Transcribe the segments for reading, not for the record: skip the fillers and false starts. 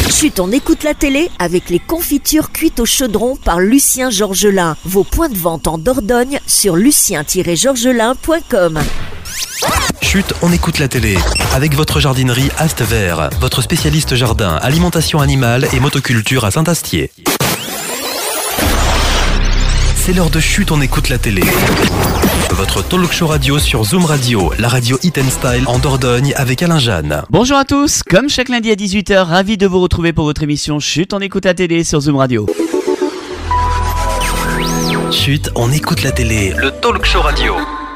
Chut, on écoute la télé avec les confitures cuites au chaudron par Lucien Georgelin. Vos points de vente en Dordogne sur lucien-georgelin.com. Chut, on écoute la télé. Avec votre jardinerie Ast Vert, votre spécialiste jardin, alimentation animale et motoculture à Saint-Astier. C'est l'heure de Chut, on écoute la télé. Votre talk show radio sur Zoom Radio, la radio Hit and Style en Dordogne avec Alain Jeanne. Bonjour à tous, comme chaque lundi à 18h, ravi de vous retrouver pour votre émission Chut, on écoute la télé sur Zoom Radio. Chut, on écoute la télé, le talk show radio.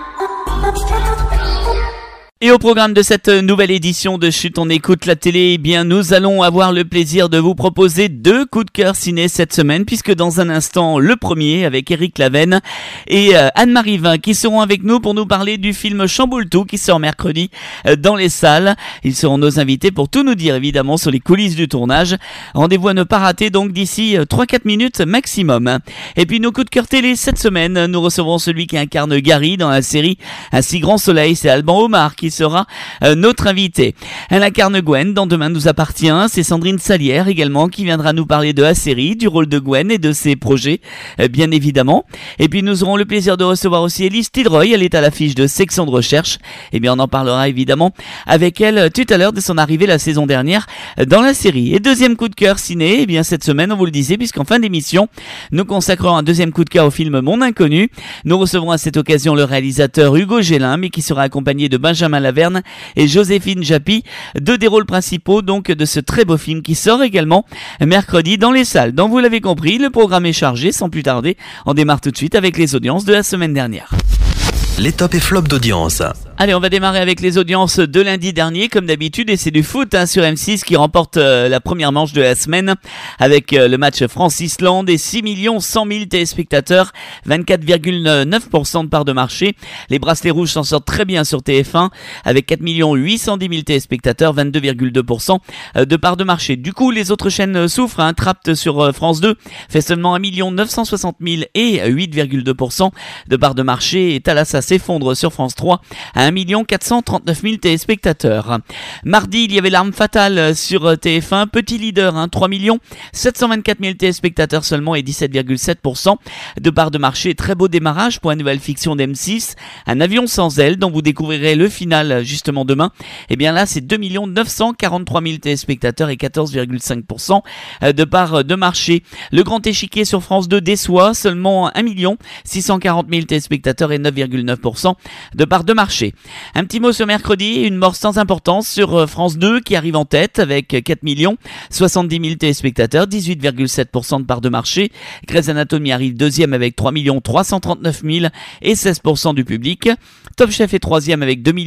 Et au programme de cette nouvelle édition de Chut, on écoute la télé, eh bien nous allons avoir le plaisir de vous proposer 2 coups de cœur ciné cette semaine, puisque dans un instant, le premier avec Éric Lavenne et Anne-Marie Vin qui seront avec nous pour nous parler du film Chamboule-Tout qui sort mercredi dans les salles. Ils seront nos invités pour tout nous dire évidemment sur les coulisses du tournage. Rendez-vous à ne pas rater donc d'ici 3-4 minutes maximum. Et puis nos coups de cœur télé cette semaine, nous recevrons celui qui incarne Gary dans la série Un si grand soleil, c'est Alban Omar qui sera notre invité. Elle incarne Gwen dans Demain nous appartient. C'est Sandrine Salière également qui viendra nous parler de la série, du rôle de Gwen et de ses projets, bien évidemment. Et puis nous aurons le plaisir de recevoir aussi Élise Tilroy. Elle est à l'affiche de Section de recherche. Et bien on en parlera évidemment avec elle tout à l'heure de son arrivée la saison dernière dans la série. Et deuxième coup de cœur ciné, et bien cette semaine on vous le disait, puisqu'en fin d'émission nous consacrerons un deuxième coup de cœur au film Mon Inconnu. Nous recevrons à cette occasion le réalisateur Hugo Gélin, mais qui sera accompagné de Benjamin Laverne et Joséphine Japy, 2 des rôles principaux donc de ce très beau film qui sort également mercredi dans les salles. Donc vous l'avez compris, le programme est chargé. Sans plus tarder, on démarre tout de suite avec les audiences de la semaine dernière. Les tops et flops d'audience. Allez, on va démarrer avec les audiences de lundi dernier, comme d'habitude, et c'est du foot sur M6 qui remporte la première manche de la semaine avec le match France-Islande et 6 100 000 téléspectateurs, 24,9% de part de marché. Les bracelets rouges s'en sortent très bien sur TF1 avec 4 810 000 téléspectateurs, 22,2% de part de marché. Du coup, les autres chaînes souffrent. Trapped sur France 2 fait seulement 1 960 000 et 8,2% de part de marché. Et Thalassa s'effondre sur France 3 à 1 439 000 téléspectateurs. Mardi, il y avait L'Arme Fatale sur TF1, petit leader, 3 724 000 téléspectateurs seulement et 17,7% de part de marché. Très beau démarrage pour la nouvelle fiction d'M6, Un avion sans aile, dont vous découvrirez le final justement demain. Et bien là, c'est 2 943 000 téléspectateurs et 14,5% de part de marché. Le Grand Échiquier sur France 2 déçoit, seulement 1 640 000 téléspectateurs et 9,9% de part de marché. Un petit mot sur mercredi, une mort sans importance sur France 2 qui arrive en tête avec 4 070 000 téléspectateurs, 18,7% de part de marché. Grey's Anatomy arrive deuxième avec 3 339 000 et 16% du public. Top Chef est troisième avec 2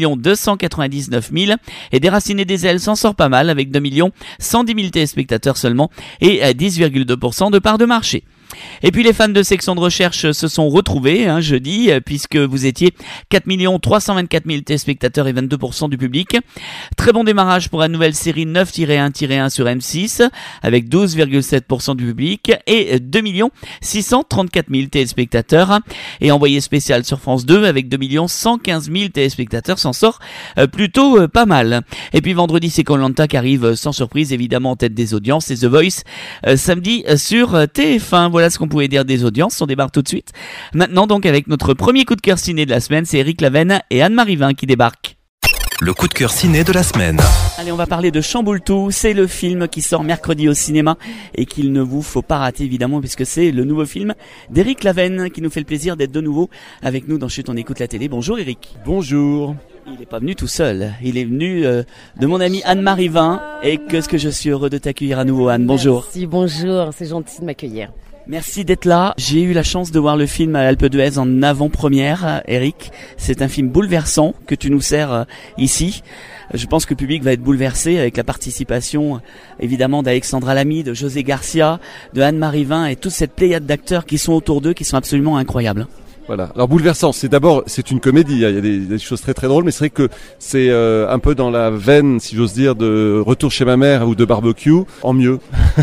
299 000 et Déraciné des ailes s'en sort pas mal avec 2 110 000 téléspectateurs seulement et 10,2% de part de marché. Et puis les fans de Section de recherche se sont retrouvés jeudi, puisque vous étiez 4 324 000 téléspectateurs et 22% du public. Très bon démarrage pour la nouvelle série 9-1-1 sur M6 avec 12,7% du public et 2 634 000 téléspectateurs. Et envoyé spécial sur France 2 avec 2 115 000 téléspectateurs s'en sort plutôt pas mal. Et puis vendredi, c'est Koh-Lanta qui arrive sans surprise évidemment en tête des audiences et The Voice samedi sur TF1. Voilà ce qu'on pouvait dire des audiences, on débarque tout de suite. Maintenant donc avec notre premier coup de cœur ciné de la semaine, c'est Éric Lavenne et Anne-Marie Vin qui débarquent. Le coup de cœur ciné de la semaine. Allez, on va parler de Chamboule-Tout. C'est le film qui sort mercredi au cinéma et qu'il ne vous faut pas rater évidemment, puisque c'est le nouveau film d'Éric Lavenne qui nous fait le plaisir d'être de nouveau avec nous dans Chut, on écoute la télé. Bonjour Éric. Bonjour. Il n'est pas venu tout seul, il est venu de mon amie Anne-Marie Vin et qu'est-ce que je suis heureux de t'accueillir à nouveau Anne. Bonjour. Merci, bonjour, c'est gentil de m'accueillir. Merci d'être là. J'ai eu la chance de voir le film à l'Alpe d'Huez en avant-première, Eric. C'est un film bouleversant que tu nous sers ici. Je pense que le public va être bouleversé avec la participation évidemment d'Alexandra Lamy, de José Garcia, de Anne-Marie Vin et toute cette pléiade d'acteurs qui sont autour d'eux, qui sont absolument incroyables. Voilà. Alors bouleversant, c'est une comédie. Il y a des choses très très drôles, mais c'est vrai que c'est un peu dans la veine, si j'ose dire, de Retour chez ma mère ou de Barbecue, en mieux.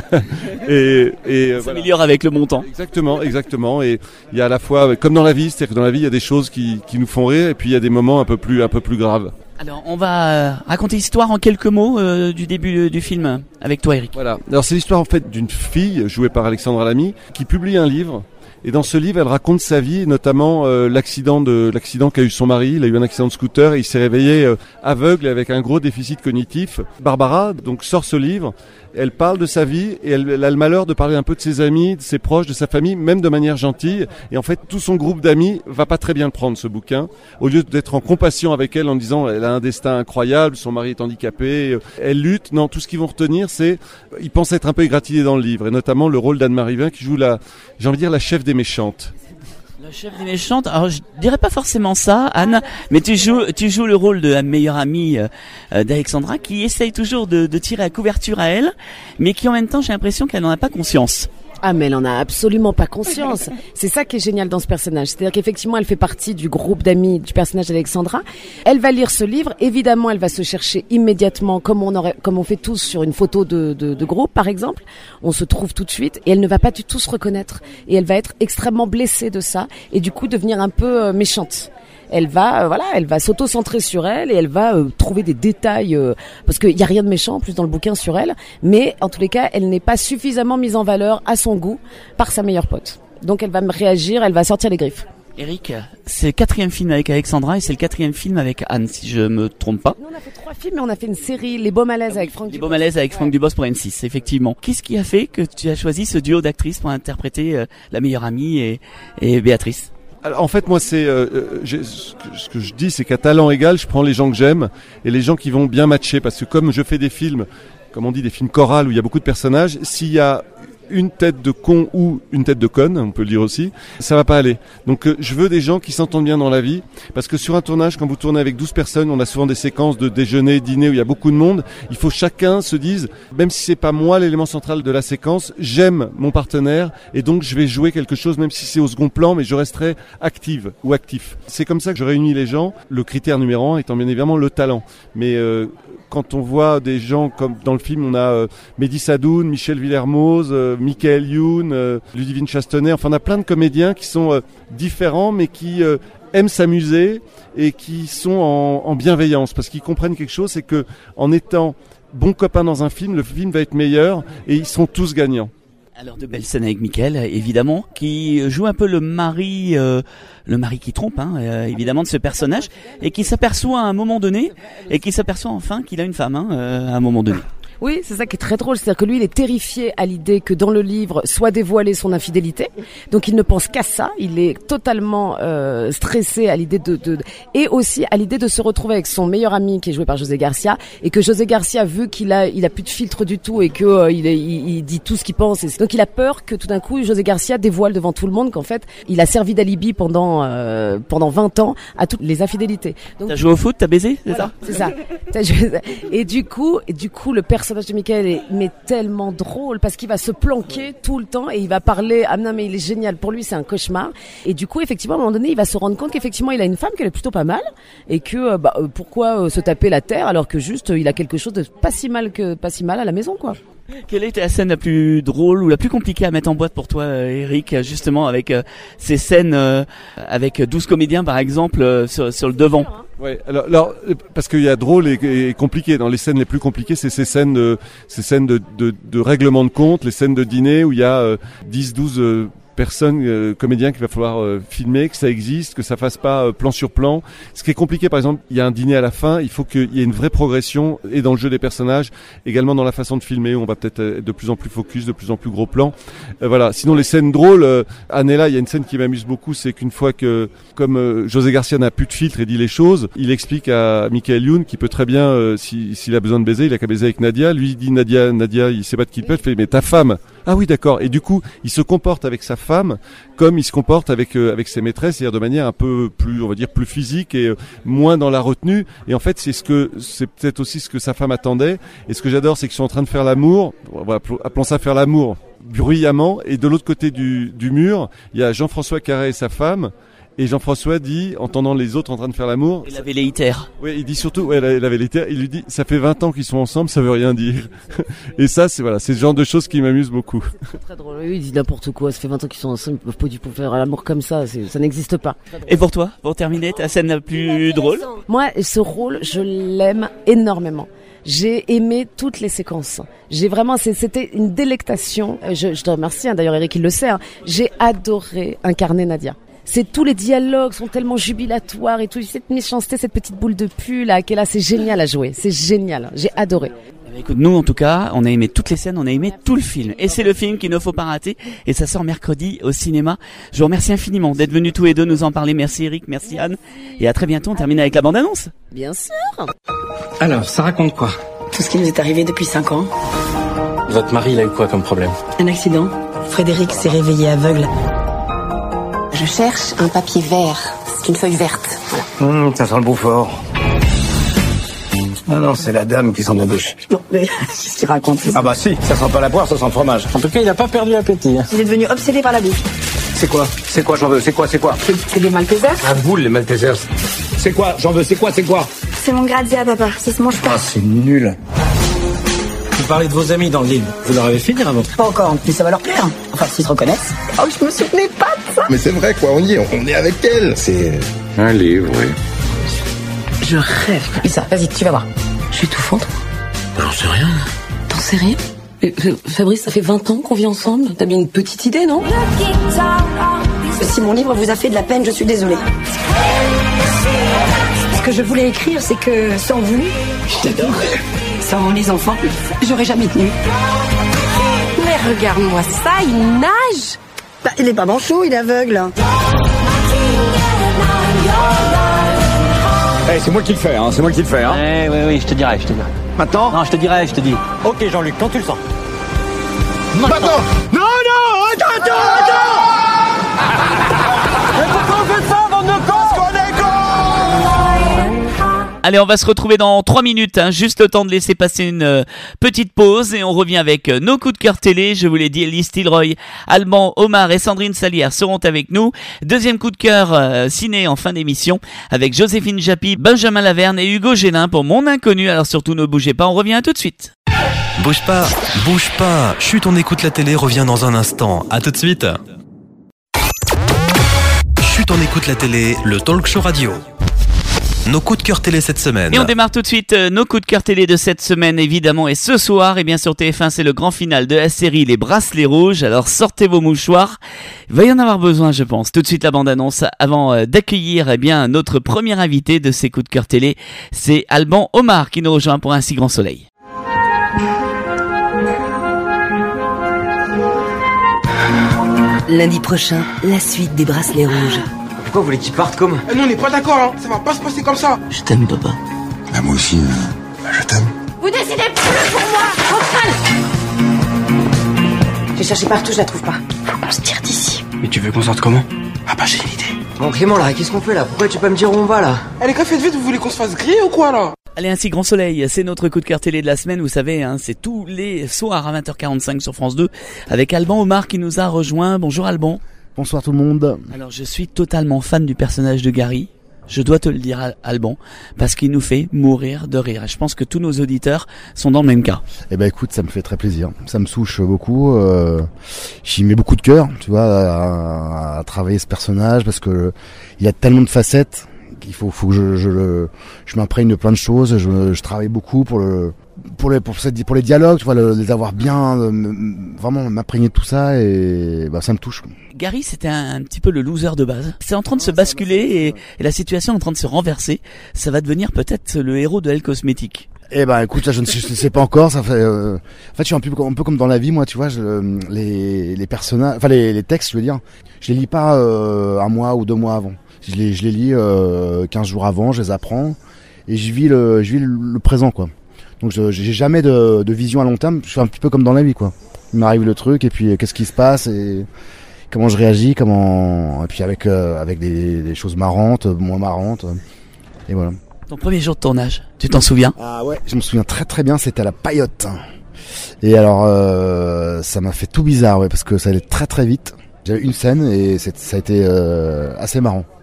et ça s'améliore avec le montant. Exactement. Et il y a à la fois, comme dans la vie, c'est-à-dire que dans la vie, il y a des choses qui nous font rire, et puis il y a des moments un peu plus graves. Alors, on va raconter l'histoire en quelques mots du début du film avec toi, Eric. Voilà. Alors c'est l'histoire en fait d'une fille jouée par Alexandra Lamy qui publie un livre. Et dans ce livre, elle raconte sa vie, notamment l'accident qu'a eu son mari. Il a eu un accident de scooter et il s'est réveillé aveugle avec un gros déficit cognitif. Barbara donc sort ce livre. Elle parle de sa vie et elle a le malheur de parler un peu de ses amis, de ses proches, de sa famille, même de manière gentille. Et en fait, tout son groupe d'amis va pas très bien le prendre, ce bouquin. Au lieu d'être en compassion avec elle en disant elle a un destin incroyable, son mari est handicapé, elle lutte. Non, tout ce qu'ils vont retenir, c'est ils pensent être un peu égratigné dans le livre. Et notamment le rôle d'Anne-Marie Vin qui joue la chef des méchantes. La chef des méchantes, alors je dirais pas forcément ça, Anne, mais tu joues le rôle de la meilleure amie d'Alexandra qui essaye toujours de tirer la couverture à elle, mais qui en même temps j'ai l'impression qu'elle n'en a pas conscience. Ah, mais elle en a absolument pas conscience. C'est ça qui est génial dans ce personnage. C'est-à-dire qu'effectivement, elle fait partie du groupe d'amis du personnage d'Alexandra. Elle va lire ce livre. Évidemment, elle va se chercher immédiatement, comme on fait tous sur une photo de groupe, par exemple. On se trouve tout de suite et elle ne va pas du tout se reconnaître. Et elle va être extrêmement blessée de ça et du coup devenir un peu méchante. Elle va s'auto-centrer sur elle et elle va trouver des détails parce qu'il y a rien de méchant en plus dans le bouquin sur elle, mais en tous les cas, elle n'est pas suffisamment mise en valeur à son goût par sa meilleure pote. Donc elle va réagir, elle va sortir les griffes. Eric, c'est le 4e film avec Alexandra et c'est le 4e film avec Anne, si je me trompe pas. Nous, on a fait 3 films, mais on a fait une série, Les Beaux Malaises avec Franck Dubos. Les Beaux Malaises avec Franck Dubos pour M6, effectivement. Qu'est-ce qui a fait que tu as choisi ce duo d'actrices pour interpréter la meilleure amie et Béatrice ? Alors, en fait, moi, ce que je dis, c'est qu'à talent égal, je prends les gens que j'aime et les gens qui vont bien matcher. Parce que comme je fais des films, comme on dit, des films chorales où il y a beaucoup de personnages, s'il y a une tête de con ou une tête de conne, on peut le dire aussi, ça va pas aller. Donc je veux des gens qui s'entendent bien dans la vie, parce que sur un tournage, quand vous tournez avec 12 personnes, on a souvent des séquences de déjeuner, dîner où il y a beaucoup de monde, il faut chacun se dise, même si c'est pas moi l'élément central de la séquence, j'aime mon partenaire et donc je vais jouer quelque chose, même si c'est au second plan, mais je resterai active ou actif. C'est comme ça que je réunis les gens, le critère numéro 1 étant bien évidemment le talent. Mais quand on voit des gens comme dans le film, on a Mehdi Sadoun, Michel Villermoz, Michael Youn, Ludivine Chastenay, enfin on a plein de comédiens qui sont différents mais qui aiment s'amuser et qui sont en bienveillance parce qu'ils comprennent quelque chose, c'est que en étant bons copains dans un film, le film va être meilleur et ils sont tous gagnants. Alors de belles scènes avec Mickaël, évidemment, qui joue un peu le mari qui trompe, évidemment, de ce personnage, et qui s'aperçoit à un moment donné, et qui s'aperçoit enfin qu'il a une femme, à un moment donné. Oui, c'est ça qui est très drôle, c'est-à-dire que lui, il est terrifié à l'idée que dans le livre soit dévoilée son infidélité, donc il ne pense qu'à ça, il est totalement stressé à l'idée et aussi à l'idée de se retrouver avec son meilleur ami qui est joué par José Garcia, et que José Garcia, vu qu'il a plus de filtre du tout et que il dit tout ce qu'il pense, et donc il a peur que tout d'un coup José Garcia dévoile devant tout le monde qu'en fait il a servi d'alibi pendant 20 ans à toutes les infidélités. Donc, t'as joué au foot, t'as baisé, c'est voilà, ça? C'est ça. Et du coup le personnage de Mickaël est tellement drôle parce qu'il va se planquer tout le temps et il va parler, ah non mais il est génial, pour lui c'est un cauchemar, et du coup effectivement à un moment donné il va se rendre compte qu'effectivement il a une femme qu'elle est plutôt pas mal et que pourquoi se taper la terre alors que juste il a quelque chose de pas si mal à la maison quoi. Quelle était la scène la plus drôle ou la plus compliquée à mettre en boîte pour toi, Eric, justement avec ces scènes avec 12 comédiens par exemple sur le devant? Ouais, alors parce qu'il y a drôle et compliqué. Dans les scènes les plus compliquées, c'est ces scènes de règlement de compte, les scènes de dîner où il y a 10-12 personnes, comédiens qu'il va falloir filmer, que ça existe, que ça fasse pas plan sur plan. Ce qui est compliqué, par exemple, il y a un dîner à la fin, il faut qu'il y ait une vraie progression et dans le jeu des personnages, également dans la façon de filmer, où on va peut-être être de plus en plus focus, de plus en plus gros plan. Voilà. Sinon, les scènes drôles, Anela, il y a une scène qui m'amuse beaucoup, c'est qu'une fois que, comme José Garcia n'a plus de filtre et dit les choses, il explique à Michael Youn qui peut très bien, s'il a besoin de baiser, il a qu'à baiser avec Nadia. Lui, il dit Nadia, il sait pas de qui il peut, il fait mais ta femme. Ah oui, d'accord. Et du coup, il se comporte avec sa femme comme il se comporte avec ses maîtresses, c'est-à-dire de manière un peu plus, on va dire, plus physique et moins dans la retenue. Et en fait, c'est peut-être aussi ce que sa femme attendait. Et ce que j'adore, c'est qu'ils sont en train de faire l'amour. Voilà, appelons ça faire l'amour bruyamment. Et de l'autre côté du mur, il y a Jean-François Carré et sa femme. Et Jean-François dit, entendant les autres en train de faire l'amour... Il avait les iter. Oui, il dit surtout, elle avait l'éther, il lui dit, ça fait 20 ans qu'ils sont ensemble, ça veut rien dire. Et ça, c'est ce genre de choses qui m'amusent beaucoup. C'est très drôle, oui, il dit n'importe quoi, ça fait 20 ans qu'ils sont ensemble, ils peuvent pas du tout faire l'amour comme ça, ça n'existe pas. Et pour toi, pour terminer, ta scène la plus drôle? Moi, ce rôle, je l'aime énormément. J'ai aimé toutes les séquences. C'était une délectation. Je te remercie, d'ailleurs Eric il le sait. J'ai adoré incarner Nadia. Tous les dialogues sont tellement jubilatoires et tout, cette méchanceté, cette petite boule de pu là, qui est là, c'est génial à jouer. C'est génial. J'ai adoré. Écoute, nous en tout cas, on a aimé toutes les scènes, on a aimé tout le film. Et c'est le film qu'il ne faut pas rater. Et ça sort mercredi au cinéma. Je vous remercie infiniment d'être venus tous les deux nous en parler. Merci Eric, merci Anne. Et à très bientôt, on termine avec la bande-annonce. Bien sûr. Alors, ça raconte quoi? Tout ce qui nous est arrivé depuis 5 ans. Votre mari, il a eu quoi comme problème? Un accident. Frédéric s'est réveillé aveugle. Je cherche un papier vert. C'est une feuille verte. Voilà. Ça sent le Beaufort. Ah non, c'est la dame qui s'en embauche. Non, mais qu'est-ce qu'il raconte? Ah bah si, ça sent pas la poire, ça sent le fromage. En tout cas, il a pas perdu appétit. Il est devenu obsédé par la bouffe. C'est quoi? C'est quoi, j'en veux? C'est quoi? C'est des Maltesers. À vous, les Maltesers. C'est quoi? J'en veux, c'est quoi? C'est mon Grazia, papa. Ça se mange pas. Ah, c'est nul. Vous parlez de vos amis dans le livre. Vous leur avez fait dire avant? Pas encore, mais ça va leur plaire. Enfin, s'ils se reconnaissent. Oh, je me souvenais pas de ça. Mais c'est vrai, quoi, on est avec elle. C'est un livre, oui. Je rêve. Lisa, vas-y, tu vas voir. Je suis étouffante. J'en sais rien. T'en sais rien? Fabrice, ça fait 20 ans qu'on vit ensemble. T'as bien une petite idée, non? Si mon livre vous a fait de la peine, je suis désolée. Ce que je voulais écrire, c'est que sans vous, je t'adorerais. Sans les enfants, j'aurais jamais tenu. Mais regarde-moi ça, il nage. Bah, il est pas manchot, il est aveugle. Hey, c'est moi qui le fais, hein. C'est moi qui le fais, hein. Oui, je te dirai. Maintenant? Non, je te dis. Ok, Jean-Luc, quand tu le sens. Maintenant! Non! Attends! Mais pourquoi on fait ça, bande de cons? Parce qu'on est cons! Allez, on va se retrouver dans 3 minutes, juste le temps de laisser passer une petite pause et on revient avec nos coups de cœur télé. Je vous l'ai dit, Ellie Stilroy, Alban, Omar et Sandrine Salière seront avec nous. Deuxième coup de cœur ciné en fin d'émission avec Joséphine Japy, Benjamin Laverne et Hugo Gélin pour Mon Inconnu. Alors surtout ne bougez pas, on revient tout de suite. Bouge pas. Chut, on écoute la télé, revient dans un instant. À tout de suite. Chut, on écoute la télé, le talk show radio. Nos coups de cœur télé cette semaine. Et on démarre tout de suite nos coups de cœur télé de cette semaine évidemment. Et ce soir, et bien sur TF1, c'est le grand final de la série Les Bracelets Rouges. Alors sortez vos mouchoirs. Il va y en avoir besoin, je pense. Tout de suite la bande-annonce avant d'accueillir notre premier invité de ces coups de cœur télé. C'est Alban Omar qui nous rejoint pour Un si grand soleil. Lundi prochain, la suite des Bracelets Rouges. Pourquoi vous voulez qu'il parte comme? Nous on n'est pas d'accord, ça va pas se passer comme ça. Je t'aime, papa. Bah, moi aussi, je t'aime. Vous décidez plus pour moi, Roxane. J'ai cherché partout, je la trouve pas. Faut qu'on se tire d'ici. Mais tu veux qu'on sorte comment? Ah bah j'ai une idée. Bon, Clément, là, qu'est-ce qu'on fait là? Pourquoi tu peux pas me dire où on va là? Allez, gars, faites vite, vous voulez qu'on se fasse griller ou quoi là? Allez, Un si grand soleil, c'est notre coup de cœur télé de la semaine, vous savez, c'est tous les soirs à 20h45 sur France 2 avec Alban Omar qui nous a rejoint. Bonjour Alban. Bonsoir tout le monde. Alors je suis totalement fan du personnage de Gary, je dois te le dire Alban, parce qu'il nous fait mourir de rire. Je pense que tous nos auditeurs sont dans le même cas. Eh ben écoute, ça me fait très plaisir, ça me touche beaucoup, j'y mets beaucoup de cœur, tu vois, à travailler ce personnage, parce que il y a tellement de facettes qu'il faut que je m'imprègne de plein de choses, je travaille beaucoup pour les dialogues, tu vois, les avoir bien, vraiment m'imprégner de tout ça, et bah ça me touche. Gary, c'était un petit peu le loser de base. C'est en train de se basculer et la situation est en train de se renverser. Ça va devenir peut-être le héros de Elle Cosmétique. Eh ben écoute, là je ne sais pas encore. Ça fait, en fait, je suis un peu comme dans la vie, moi, tu vois, les personnages, enfin les textes, je veux dire, je les lis pas un mois ou 2 mois avant. Je les lis 15 jours avant, je les apprends et je vis le présent, quoi. Donc j'ai jamais de vision à long terme. Je suis un petit peu comme dans la vie, quoi. Il m'arrive le truc et puis qu'est-ce qui se passe et comment je réagis, et puis avec des choses marrantes, moins marrantes, et voilà. Ton premier jour de tournage, tu t'en souviens? Ah ouais, je me souviens très très bien, c'était à la Paillote. Et alors ça m'a fait tout bizarre, ouais, parce que ça allait très très vite. J'avais une scène et ça a été assez marrant.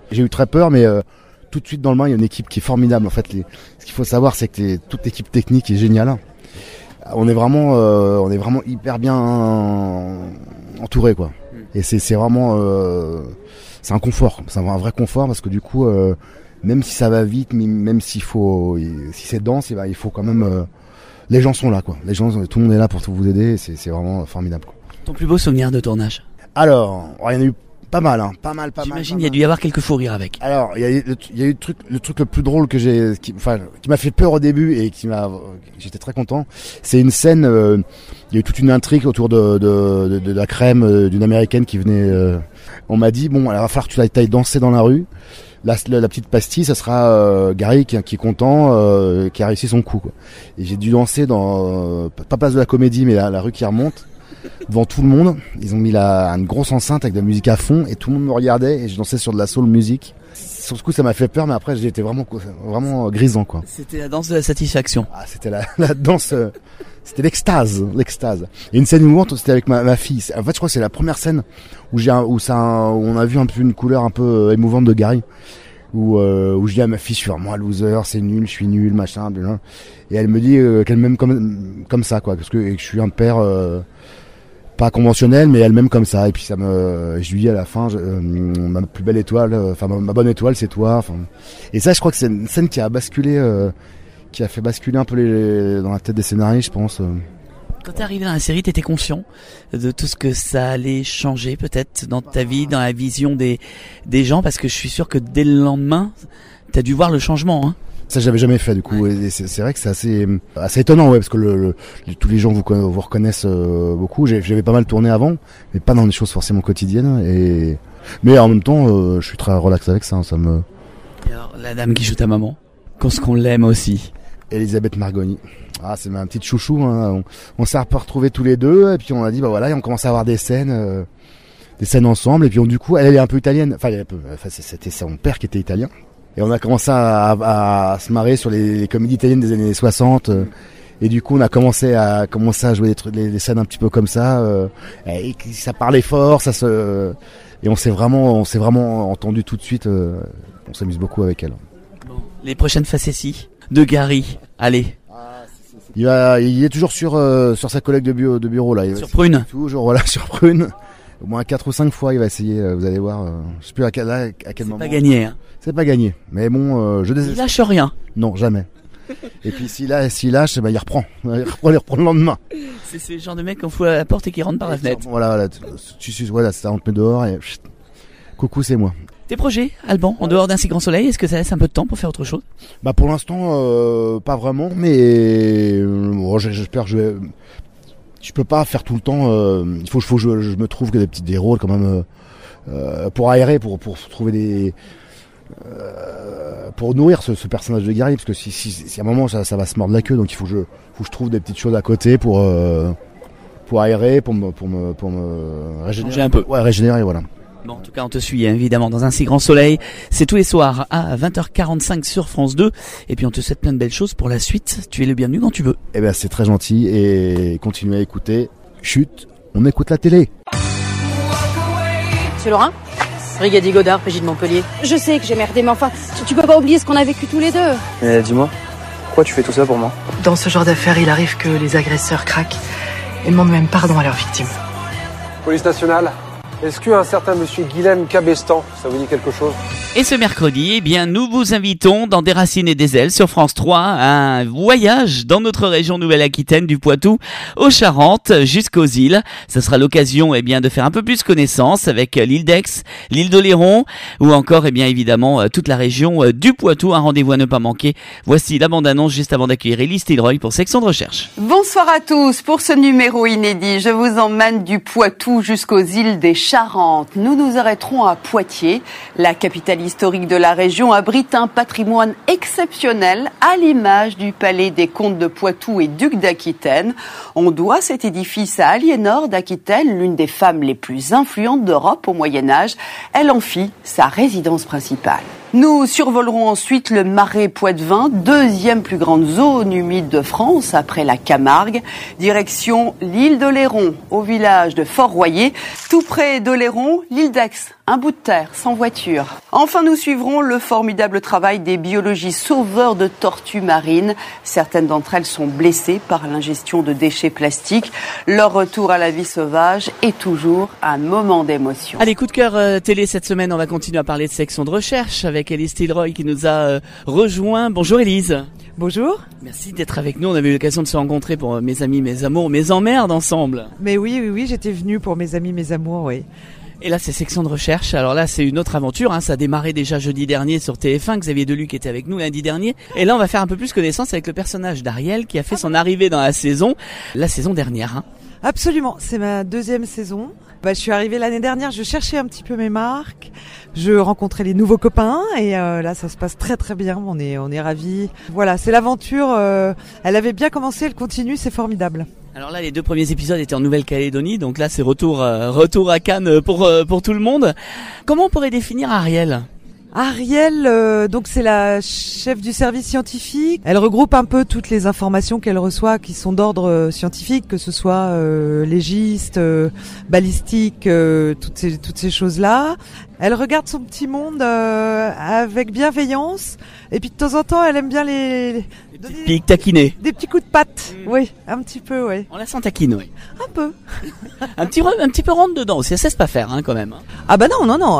J'ai eu très peur, mais tout de suite dans le bain, il y a une équipe qui est formidable. En fait, ce qu'il faut savoir, c'est que toute l'équipe technique est géniale. On est vraiment hyper bien entouré, quoi. Et c'est vraiment, c'est un confort. C'est un vrai confort parce que du coup, même si ça va vite, même si c'est dense, il faut quand même. Les gens sont là, quoi. Tout le monde est là pour tout vous aider. C'est vraiment formidable, quoi. Ton plus beau souvenir de tournage? Alors, il y en a eu pas mal, pas mal. J'imagine il y a dû y avoir quelques fous rires avec. Alors, il y a eu le truc le plus drôle qui m'a fait peur au début et j'étais très content. C'est une scène, il y a eu toute une intrigue autour de la crème d'une américaine qui venait. On m'a dit bon, alors, il va falloir que tu ailles danser dans la rue. La petite pastille, ça sera Gary qui est content, qui a réussi son coup, quoi. Et j'ai dû danser dans pas place de la Comédie, mais la rue qui remonte. Devant tout le monde, ils ont mis une grosse enceinte avec de la musique à fond et tout le monde me regardait et je dansais sur de la soul music. Sur ce coup, ça m'a fait peur, mais après j'étais vraiment grisant, quoi. C'était la danse de la satisfaction. Ah, c'était la danse, c'était l'extase. Et une scène émouvante, c'était avec ma fille. En fait, je crois que c'est la première scène où on a vu un peu une couleur un peu émouvante de Gary. Où je dis à ma fille, je suis vraiment un loser, c'est nul, je suis nul, machin, blablabla. Et elle me dit qu'elle m'aime comme ça, quoi, parce que je suis un père pas conventionnel, mais elle m'aime comme ça. Et puis je lui dis à la fin, ma plus belle étoile, ma bonne étoile, c'est toi. Et ça, je crois que c'est une scène qui a fait basculer un peu dans la tête des scénaristes, je pense. Quand t'es arrivé dans la série, t'étais conscient de tout ce que ça allait changer peut-être dans ta vie, dans la vision des gens, parce que je suis sûr que dès le lendemain, t'as dû voir le changement, hein. Ça, j'avais jamais fait, du coup. Ouais. Et c'est vrai que c'est assez étonnant, ouais, parce que tous les gens vous reconnaissent beaucoup. J'avais pas mal tourné avant, mais pas dans des choses forcément quotidiennes. Mais en même temps, je suis très relax avec ça. Et alors, la dame qui joue ta maman, qu'on l'aime aussi. Elisabeth Margoni. Ah, c'est ma petite chouchou, hein. On s'est retrouvés tous les deux, et puis on a dit, bah voilà, et on commence à avoir des scènes ensemble, et puis du coup, elle est un peu italienne. C'était son père qui était italien. Et on a commencé à se marrer sur les comédies italiennes des années 60. Et du coup, on a commencé à jouer des scènes un petit peu comme ça. Et ça parlait fort, et on s'est vraiment entendu tout de suite. On s'amuse beaucoup avec elle. Bon, les prochaines facéties de Gary, allez. Il est toujours sur sa collègue de bureau là. Sur Prune. Toujours, voilà, sur Prune. Au moins 4 ou 5 fois, il va essayer. Vous allez voir. Je sais plus à quel moment. C'est pas gagné, hein. C'est pas gagné. Mais bon, je désespère. Il lâche rien. Non, jamais. Et puis s'il lâche, il reprend. Il reprend le lendemain. C'est le genre de mec qu'on fout à la porte et qui rentre par la fenêtre. Voilà. Voilà, ça on te met dehors et coucou, c'est moi. Tes projets, Alban, en dehors d'un si grand soleil, est-ce que ça laisse un peu de temps pour faire autre chose? Bah pour l'instant, pas vraiment, mais j'espère que je peux pas faire tout le temps. Il faut que je me trouve des rôles quand même pour aérer, pour trouver pour nourrir ce personnage de Gary, parce que si à un moment ça va se mordre la queue, donc il faut que je trouve des petites choses à côté pour aérer, pour me régénérer un peu. Ouais, régénérer, voilà. Bon, en tout cas, on te suit évidemment dans un si grand soleil. C'est tous les soirs à 20h45 sur France 2. Et puis on te souhaite plein de belles choses pour la suite. Tu es le bienvenu quand tu veux. Eh ben, c'est très gentil et continuez à écouter. Chut, on écoute la télé. Monsieur Laurent, Brigadier Godard, Brigitte Montpellier. Je sais que j'ai merdé, mais enfin, tu peux pas oublier ce qu'on a vécu tous les deux. Dis-moi, pourquoi tu fais tout ça pour moi? Dans ce genre d'affaires, il arrive que les agresseurs craquent et demandent même pardon à leurs victimes. Police nationale, est-ce qu'un certain monsieur Guilhem Cabestan, ça vous dit quelque chose? Et ce mercredi, eh bien, nous vous invitons dans Des Racines et des Ailes sur France 3 à un voyage dans notre région Nouvelle-Aquitaine du Poitou aux Charentes jusqu'aux îles. Ce sera l'occasion, eh bien, de faire un peu plus connaissance avec l'île d'Aix, l'île d'Oléron ou encore, eh bien, évidemment, toute la région du Poitou. Un rendez-vous à ne pas manquer. Voici la bande-annonce juste avant d'accueillir Élise Tilroy pour Section de Recherche. Bonsoir à tous. Pour ce numéro inédit, je vous emmène du Poitou jusqu'aux îles des Charentes. Nous nous arrêterons à Poitiers. La capitale historique de la région abrite un patrimoine exceptionnel à l'image du palais des comtes de Poitou et ducs d'Aquitaine. On doit cet édifice à Aliénor d'Aquitaine, l'une des femmes les plus influentes d'Europe au Moyen-Âge. Elle en fit sa résidence principale. Nous survolerons ensuite le Marais Poitevin, deuxième plus grande zone humide de France après la Camargue. Direction l'île d'Oléron, au village de Fort-Royer. Tout près d'Oléron, l'île d'Aix, un bout de terre, sans voiture. Enfin, nous suivrons le formidable travail des biologistes sauveurs de tortues marines. Certaines d'entre elles sont blessées par l'ingestion de déchets plastiques. Leur retour à la vie sauvage est toujours un moment d'émotion. Allez, coup de cœur télé cette semaine, on va continuer à parler de section de recherche avec Élise Tilroy qui nous a rejoint. Bonjour Élise. Bonjour. Merci d'être avec nous. On avait eu l'occasion de se rencontrer pour Mes amis, mes amours, mes emmerdes ensemble. Mais oui, j'étais venue pour Mes amis, mes amours, oui. Et là, c'est section de recherche. Alors là, c'est une autre aventure. Ça a démarré déjà jeudi dernier sur TF1. Xavier Deluc était avec nous lundi dernier. Et là, on va faire un peu plus connaissance avec le personnage d'Ariel qui a fait son arrivée dans la saison dernière. Absolument. C'est ma deuxième saison. Je suis arrivée l'année dernière. Je cherchais un petit peu mes marques. Je rencontrais les nouveaux copains et là, ça se passe très très bien. On est ravis. Voilà, c'est l'aventure. Elle avait bien commencé. Elle continue. C'est formidable. Alors là, les 2 premiers épisodes étaient en Nouvelle-Calédonie, donc là c'est retour à Cannes pour tout le monde. Comment on pourrait définir Ariel ? Ariel, donc c'est la chef du service scientifique. Elle regroupe un peu toutes les informations qu'elle reçoit qui sont d'ordre scientifique, que ce soit légiste, balistique, toutes ces choses-là. Elle regarde son petit monde avec bienveillance et puis de temps en temps elle aime bien les pics taquiner. Des petits coups de patte, oui, un petit peu, oui. On la sent taquine, oui. Un peu. un petit peu rentre dedans aussi, elle sait pas faire quand même. Ah bah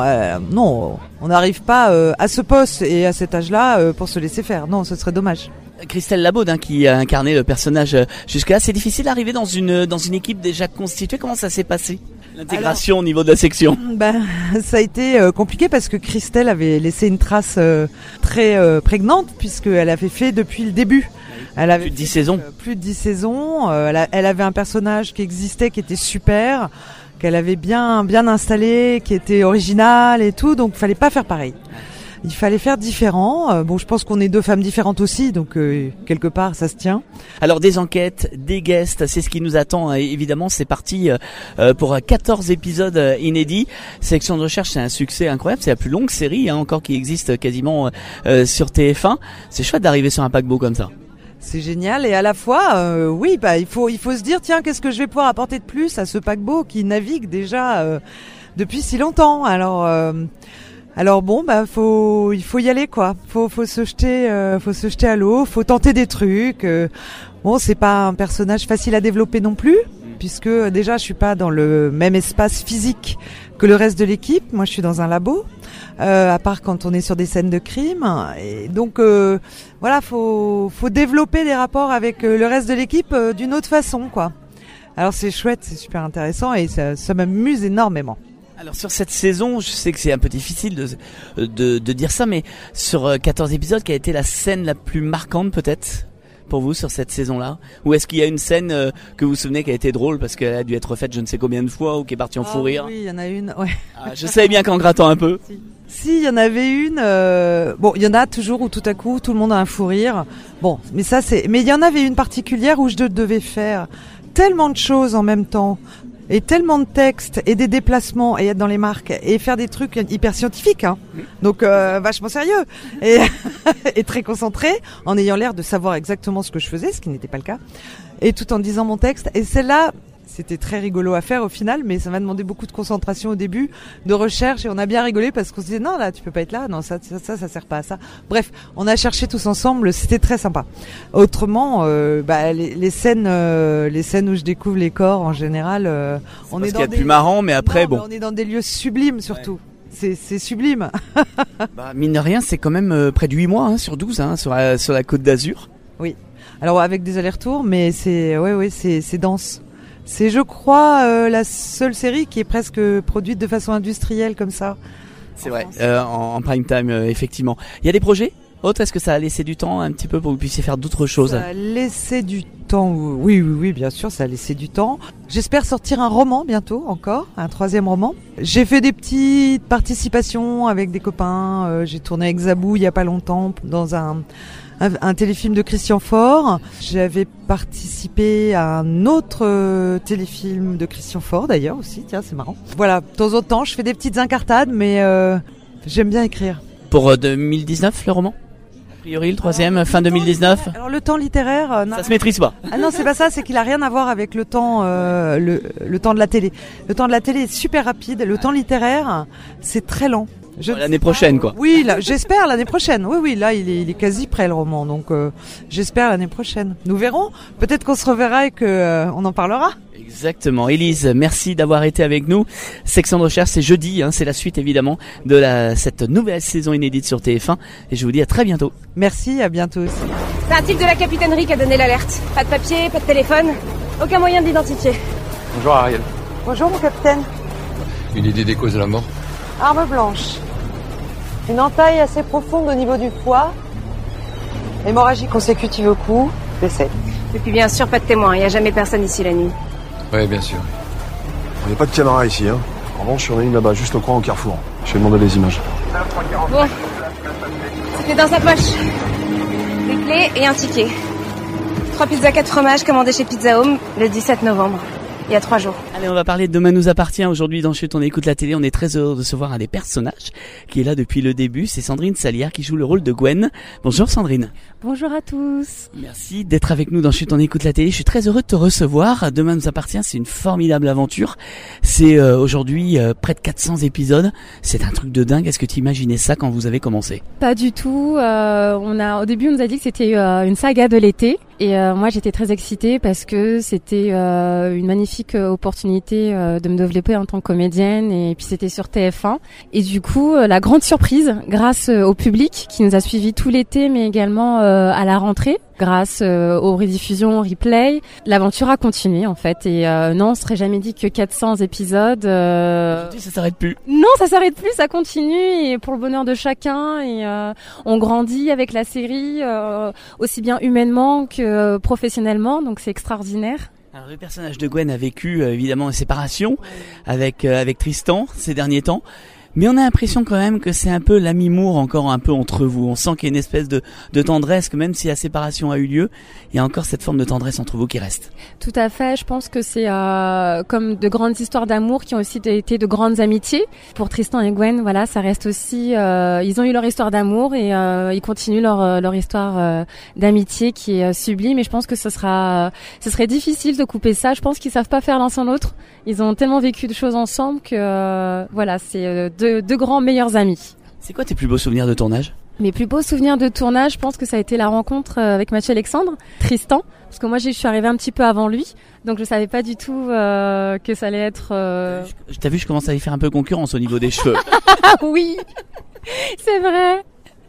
non, on n'arrive pas à ce poste et à cet âge-là pour se laisser faire. Non, ce serait dommage. Christelle Labaude qui a incarné le personnage jusque-là, c'est difficile d'arriver dans une équipe déjà constituée. Comment ça s'est passé ? L'intégration au niveau de la section. Ça a été compliqué parce que Christelle avait laissé une trace très prégnante puisqu'elle avait fait depuis le début. Elle avait plus de 10 saisons. Plus de 10 saisons. Elle avait un personnage qui existait, qui était super, qu'elle avait bien installé, qui était original et tout. Donc, fallait pas faire pareil. Il fallait faire différent. Je pense qu'on est 2 femmes différentes aussi, donc quelque part, ça se tient. Alors, des enquêtes, des guests, c'est ce qui nous attend. Évidemment, c'est parti pour 14 épisodes inédits. Section de recherche, c'est un succès incroyable. C'est la plus longue série encore qui existe quasiment sur TF1. C'est chouette d'arriver sur un paquebot comme ça. C'est génial et à la fois, il faut se dire, tiens, qu'est-ce que je vais pouvoir apporter de plus à ce paquebot qui navigue déjà depuis si longtemps. Alors bon, il faut y aller quoi. Faut se jeter à l'eau, faut tenter des trucs. C'est pas un personnage facile à développer non plus, puisque déjà je suis pas dans le même espace physique que le reste de l'équipe. Moi, je suis dans un labo, à part quand on est sur des scènes de crime. Et donc faut développer des rapports avec le reste de l'équipe d'une autre façon quoi. Alors c'est chouette, c'est super intéressant et ça m'amuse énormément. Alors sur cette saison, je sais que c'est un peu difficile de dire ça, mais sur 14 épisodes, quelle a été la scène la plus marquante peut-être pour vous sur cette saison-là ? Ou est-ce qu'il y a une scène que vous vous souvenez qui a été drôle parce qu'elle a dû être faite je ne sais combien de fois ou qui est partie en fou rire ? Oui, il y en a une, ouais. Je savais bien qu'en grattant un peu. Si, il y en avait une. Il y en a toujours où tout à coup tout le monde a un fou rire. Bon, mais il y en avait une particulière où je devais faire tellement de choses en même temps. Et tellement de textes et des déplacements et être dans les marques et faire des trucs hyper scientifiques, donc vachement sérieux et très concentré en ayant l'air de savoir exactement ce que je faisais, ce qui n'était pas le cas, et tout en disant mon texte. Et celle-là, c'était très rigolo à faire au final, mais ça m'a demandé beaucoup de concentration au début, de recherche, et on a bien rigolé parce qu'on se disait non là tu peux pas être là, non ça sert pas à ça. Bref, on a cherché tous ensemble, c'était très sympa. Autrement, les scènes où je découvre les corps en général, on est dans des plus marrant, mais après on est dans des lieux sublimes surtout. Ouais. C'est sublime. Mine de rien, c'est quand même près de 8 mois sur 12 sur la Côte d'Azur. Oui. Alors avec des allers-retours, mais c'est dense. C'est, je crois, la seule série qui est presque produite de façon industrielle comme ça. C'est vrai, en prime time, effectivement. Il y a des projets autres ? Est-ce que ça a laissé du temps un petit peu pour que vous puissiez faire d'autres choses ? Ça a laissé du temps, oui, bien sûr, ça a laissé du temps. J'espère sortir un roman bientôt, encore, un 3e roman. J'ai fait des petites participations avec des copains. J'ai tourné avec Zabou il y a pas longtemps dans un téléfilm de Christian Faure. J'avais participé à un autre téléfilm de Christian Faure d'ailleurs aussi, tiens c'est marrant. Voilà, de temps en temps je fais des petites incartades mais j'aime bien écrire. Pour 2019, le roman ? A priori, le troisième, fin 2019. Alors le temps littéraire, ça se maîtrise pas. Ah non, c'est pas ça, c'est qu'il a rien à voir avec le temps, le temps de la télé. Le temps de la télé est super rapide. Le temps littéraire, c'est très lent. L'année prochaine, quoi. Oui, là, j'espère l'année prochaine. Oui, là, il est quasi prêt le roman, donc j'espère l'année prochaine. Nous verrons. Peut-être qu'on se reverra et que on en parlera. Exactement. Élise, merci d'avoir été avec nous. Section de recherche, c'est jeudi, c'est la suite évidemment de cette nouvelle saison inédite sur TF1. Et je vous dis à très bientôt. Merci, à bientôt aussi. C'est un type de la capitainerie qui a donné l'alerte. Pas de papier, pas de téléphone, aucun moyen de l'identifier. Bonjour Ariel. Bonjour mon capitaine. Une idée des causes de la mort? Arme blanche. Une entaille assez profonde au niveau du foie. Hémorragie consécutive au cou. Décès. Et puis bien sûr, pas de témoin. Il n'y a jamais personne ici la nuit. Ouais, bien sûr. Il n'y a pas de caméra ici, hein. En revanche, il y en a une là-bas, juste au coin au carrefour. Je vais demander les images. Bon. C'était dans sa poche. Des clés et un ticket. 3 pizzas 4 fromages commandées chez Pizza Home le 17 novembre. Il y a 3 jours. Allez, on va parler de Demain nous appartient. Aujourd'hui, dans Chut, on écoute la télé. On est très heureux de recevoir un des personnages qui est là depuis le début. C'est Sandrine Salière qui joue le rôle de Gwen. Bonjour Sandrine. Bonjour à tous. Merci d'être avec nous dans Chut, on écoute la télé. Je suis très heureux de te recevoir. Demain nous appartient, c'est une formidable aventure. C'est aujourd'hui près de 400 épisodes. C'est un truc de dingue. Est-ce que tu imaginais ça quand vous avez commencé? Pas du tout. Au début, on nous a dit que c'était une saga de l'été. Et moi, j'étais très excitée parce que c'était une magnifique opportunité de me développer en tant que comédienne. Et puis, c'était sur TF1. Et du coup, la grande surprise, grâce au public qui nous a suivis tout l'été, mais également à la rentrée, grâce aux rediffusions, aux replays, l'aventure a continué en fait. Et non, on serait jamais dit que 400 épisodes. Aujourd'hui, ça s'arrête plus. Non, ça s'arrête plus, ça continue. Et pour le bonheur de chacun. Et on grandit avec la série, aussi bien humainement que professionnellement. Donc c'est extraordinaire. Alors, le personnage de Gwen a vécu évidemment une séparation avec Tristan ces derniers temps. Mais on a l'impression quand même que c'est un peu l'ami-mour encore un peu entre vous. On sent qu'il y a une espèce de tendresse, que même si la séparation a eu lieu, il y a encore cette forme de tendresse entre vous qui reste. Tout à fait. Je pense que c'est comme de grandes histoires d'amour qui ont aussi été de grandes amitiés. Pour Tristan et Gwen, voilà, ça reste aussi... ils ont eu leur histoire d'amour et ils continuent leur histoire d'amitié qui est sublime. Et je pense que ce serait difficile de couper ça. Je pense qu'ils savent pas faire l'un sans l'autre. Ils ont tellement vécu de choses ensemble que voilà, c'est deux grands meilleurs amis. C'est quoi tes plus beaux souvenirs de tournage? Mes plus beaux souvenirs de tournage, je pense que ça a été la rencontre avec Mathieu Alexandre, Tristan, parce que moi je suis arrivée un petit peu avant lui, donc je savais pas du tout que ça allait être... T'as vu, je commence à y faire un peu concurrence au niveau des cheveux. Oui, c'est vrai.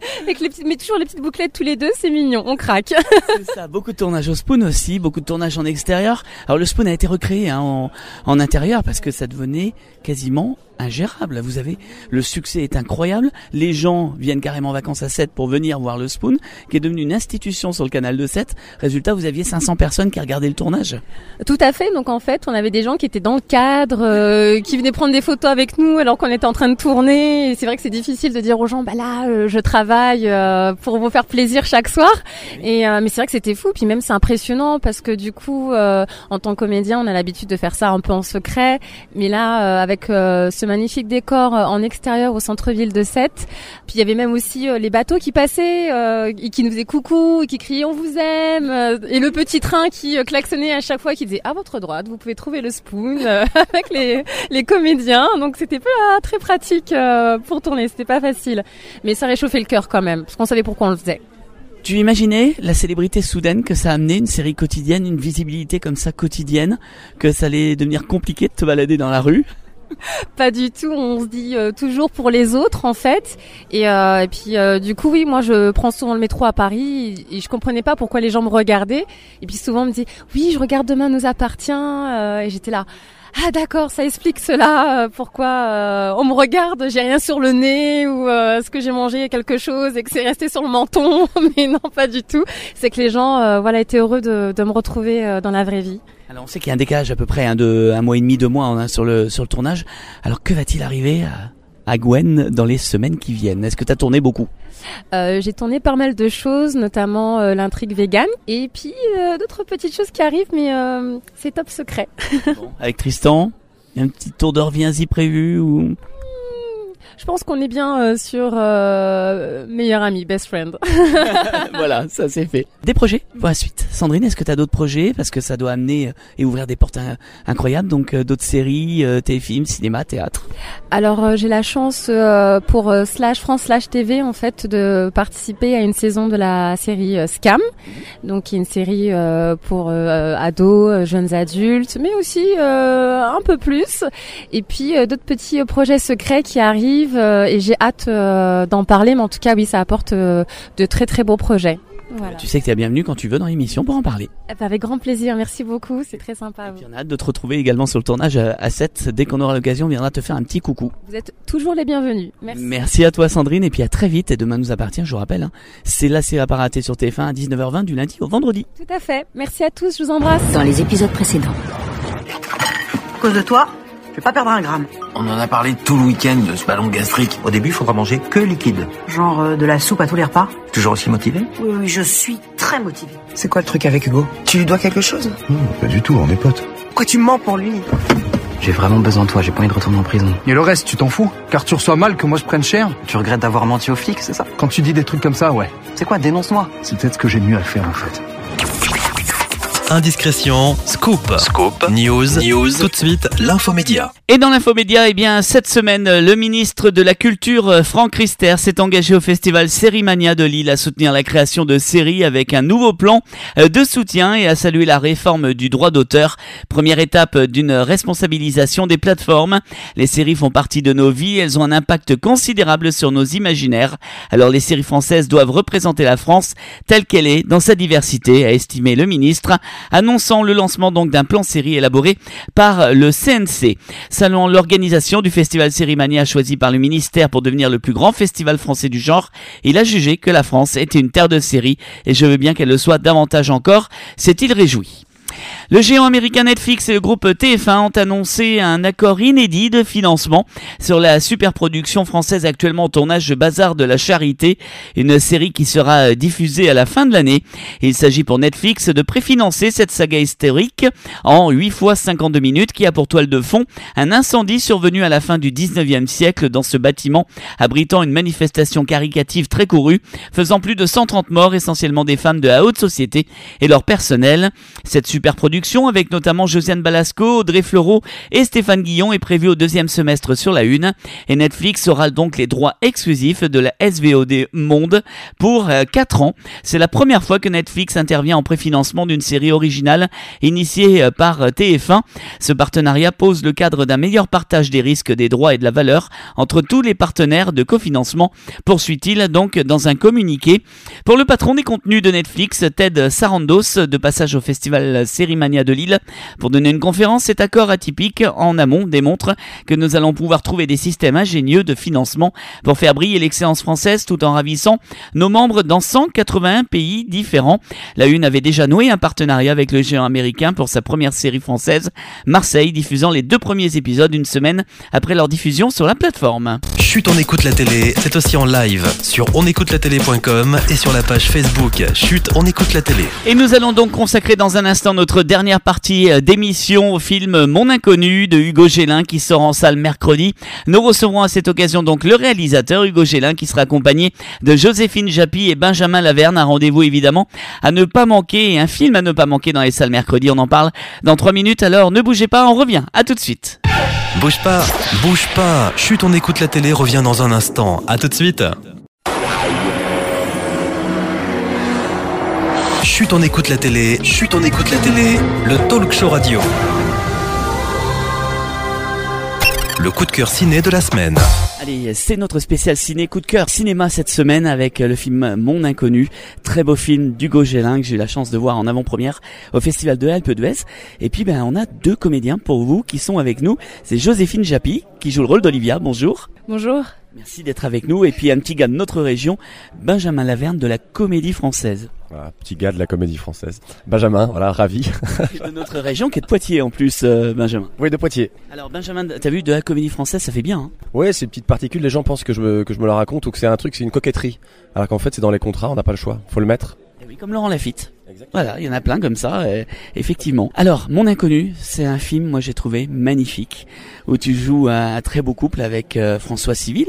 Mais toujours les petites bouclettes tous les deux, c'est mignon, on craque. C'est ça, beaucoup de tournages au Spoon aussi, beaucoup de tournages en extérieur. Alors le Spoon a été recréé en intérieur parce que ça devenait quasiment ingérable. Vous avez, le succès est incroyable. Les gens viennent carrément en vacances à Sète pour venir voir le Spoon, qui est devenu une institution sur le canal de Sète. Résultat, vous aviez 500 personnes qui regardaient le tournage. Tout à fait. Donc en fait, on avait des gens qui étaient dans le cadre, qui venaient prendre des photos avec nous alors qu'on était en train de tourner. Et c'est vrai que c'est difficile de dire aux gens, bah là, je travaille pour vous faire plaisir chaque soir. Et mais c'est vrai que c'était fou. Puis même c'est impressionnant parce que du coup, en tant que comédien, on a l'habitude de faire ça un peu en secret. Mais là, avec ce magnifique décor en extérieur au centre-ville de Sète. Puis il y avait même aussi les bateaux qui passaient et qui nous faisaient coucou et qui criaient on vous aime et le petit train qui klaxonnait à chaque fois qui disait à votre droite vous pouvez trouver le Spoon avec les comédiens. Donc c'était pas très pratique pour tourner, c'était pas facile. Mais ça réchauffait le cœur quand même parce qu'on savait pourquoi on le faisait. Tu imaginais la célébrité soudaine que ça a amené, une série quotidienne, une visibilité comme ça quotidienne, que ça allait devenir compliqué de te balader dans la rue? Pas du tout, on se dit toujours pour les autres en fait. Et puis du coup oui, moi je prends souvent le métro à Paris et je comprenais pas pourquoi les gens me regardaient. Et puis souvent on me dit oui, je regarde Demain nous appartient et j'étais là. Ah d'accord, ça explique cela, pourquoi on me regarde, j'ai rien sur le nez ou est-ce que j'ai mangé quelque chose et que c'est resté sur le menton. Mais non, pas du tout. C'est que les gens étaient heureux de me retrouver dans la vraie vie. Alors on sait qu'il y a un décalage à peu près de 1 mois et demi, 2 mois sur le tournage. Alors que va-t-il arriver à Gwen dans les semaines qui viennent? Est-ce que tu as tourné beaucoup? J'ai tourné pas mal de choses, notamment l'intrigue vegan et puis d'autres petites choses qui arrivent, mais c'est top secret. Bon, avec Tristan, il y a un petit tour de reviens-y prévu ou... Je pense qu'on est bien sur meilleur ami, best friend. Voilà, ça c'est fait. Des projets pour la suite. Sandrine, est-ce que tu as d'autres projets? Parce que ça doit amener et ouvrir des portes incroyables. Donc d'autres séries, téléfilms, cinéma, théâtre. Alors j'ai la chance pour /France/TV en fait de participer à une saison de la série Scam. Donc qui est une série pour ados, jeunes adultes, mais aussi un peu plus. Et puis d'autres petits projets secrets qui arrivent et j'ai hâte d'en parler. Mais en tout cas, oui, ça apporte de très très beaux projets. Voilà. Tu sais que tu es bienvenue quand tu veux dans l'émission pour en parler. Avec grand plaisir, merci beaucoup, c'est très sympa. On a hâte de te retrouver également sur le tournage à 7. Dès qu'on aura l'occasion, on viendra te faire un petit coucou. Vous êtes toujours les bienvenus. Merci. Merci à toi Sandrine et puis à très vite. Et Demain nous appartient, je vous rappelle. C'est la série à pas rater sur TF1 à 19h20 du lundi au vendredi. Tout à fait. Merci à tous, je vous embrasse. Dans les épisodes précédents. À cause de toi, je vais pas perdre un gramme. On en a parlé tout le week-end de ce ballon gastrique. Au début, il faudra manger que liquide. Genre de la soupe à tous les repas. Toujours aussi motivé? Oui, je suis très motivée. C'est quoi le truc avec Hugo? Tu lui dois quelque chose? Non, pas du tout, on est potes. Pourquoi tu mens pour lui? J'ai vraiment besoin de toi, j'ai pas envie de retourner en prison. Et le reste, tu t'en fous? Car tu reçois mal que moi je prenne cher? Tu regrettes d'avoir menti aux flics, c'est ça? Quand tu dis des trucs comme ça, ouais. C'est quoi, dénonce-moi. C'est peut-être ce que j'ai mieux à faire en fait. Indiscrétion, scoop, news, tout de suite, l'infomédia. Et dans l'infomédia, eh bien, cette semaine, le ministre de la Culture, Franck Riester, s'est engagé au festival Sérimania de Lille à soutenir la création de séries avec un nouveau plan de soutien et à saluer la réforme du droit d'auteur. Première étape d'une responsabilisation des plateformes. Les séries font partie de nos vies, elles ont un impact considérable sur nos imaginaires. Alors les séries françaises doivent représenter la France telle qu'elle est dans sa diversité, a estimé le ministre, annonçant le lancement donc d'un plan série élaboré par le CNC. Selon l'organisation du festival Sérimania choisi par le ministère pour devenir le plus grand festival français du genre, il a jugé que la France était une terre de séries et je veux bien qu'elle le soit davantage encore, s'est-il réjoui. Le géant américain Netflix et le groupe TF1 ont annoncé un accord inédit de financement sur la superproduction française actuellement au tournage de Bazar de la Charité, une série qui sera diffusée à la fin de l'année. Il s'agit pour Netflix de préfinancer cette saga historique en 8 fois 52 minutes qui a pour toile de fond un incendie survenu à la fin du 19e siècle dans ce bâtiment abritant une manifestation caricative très courue, faisant plus de 130 morts, essentiellement des femmes de la haute société et leur personnel. Cette superproduction avec notamment Josiane Balasco, Audrey Fleurot et Stéphane Guillon est prévue au deuxième semestre sur la Une et Netflix aura donc les droits exclusifs de la SVOD Monde pour 4 ans. C'est la première fois que Netflix intervient en préfinancement d'une série originale initiée par TF1. Ce partenariat pose le cadre d'un meilleur partage des risques, des droits et de la valeur entre tous les partenaires de cofinancement, poursuit-il donc dans un communiqué. Pour le patron des contenus de Netflix, Ted Sarandos, de passage au festival Sérimania de Lille pour donner une conférence, cet accord atypique en amont démontre que nous allons pouvoir trouver des systèmes ingénieux de financement pour faire briller l'excellence française tout en ravissant nos membres dans 181 pays différents. La Une avait déjà noué un partenariat avec le géant américain pour sa première série française, Marseille, diffusant les 2 premiers épisodes une semaine après leur diffusion sur la plateforme. Chut, on écoute la télé, c'est aussi en live sur onécoutelatélé.com et sur la page Facebook Chut, on écoute la télé. Et nous allons donc consacrer dans un instant notre dernière partie d'émission au film Mon Inconnu de Hugo Gélin qui sort en salle mercredi. Nous recevrons à cette occasion donc le réalisateur Hugo Gélin qui sera accompagné de Joséphine Japy et Benjamin Laverne. Un rendez-vous évidemment à ne pas manquer et un film à ne pas manquer dans les salles mercredi. On en parle dans 3 minutes, alors ne bougez pas, on revient. À tout de suite. Bouge pas. Chut, on écoute la télé revient dans un instant. À tout de suite. Chut, on écoute la télé. Le talk show radio. Le coup de cœur ciné de la semaine. Allez, c'est notre spécial ciné coup de cœur cinéma cette semaine avec le film Mon Inconnu, très beau film d'Hugo Gélin que j'ai eu la chance de voir en avant-première au Festival de Alpe d'Huez. Et puis on a 2 comédiens pour vous qui sont avec nous. C'est Joséphine Japy qui joue le rôle d'Olivia. Bonjour. Bonjour. Merci d'être avec nous. Et puis un petit gars de notre région, Benjamin Laverne de la Comédie Française. Voilà, petit gars de la Comédie Française. Benjamin, voilà, ravi. De notre région qui est de Poitiers en plus, Benjamin. Oui, de Poitiers. Alors Benjamin, t'as vu de la Comédie Française, ça fait bien hein? Ouais, ces petites particules, les gens pensent que je me la raconte ou que c'est un truc, c'est une coquetterie. Alors qu'en fait c'est dans les contrats, on n'a pas le choix, faut le mettre. Et oui, comme Laurent Lafitte. Exactement. Voilà, il y en a plein comme ça, effectivement. Alors, Mon Inconnu, c'est un film, moi j'ai trouvé magnifique, où tu joues un très beau couple avec François Civil.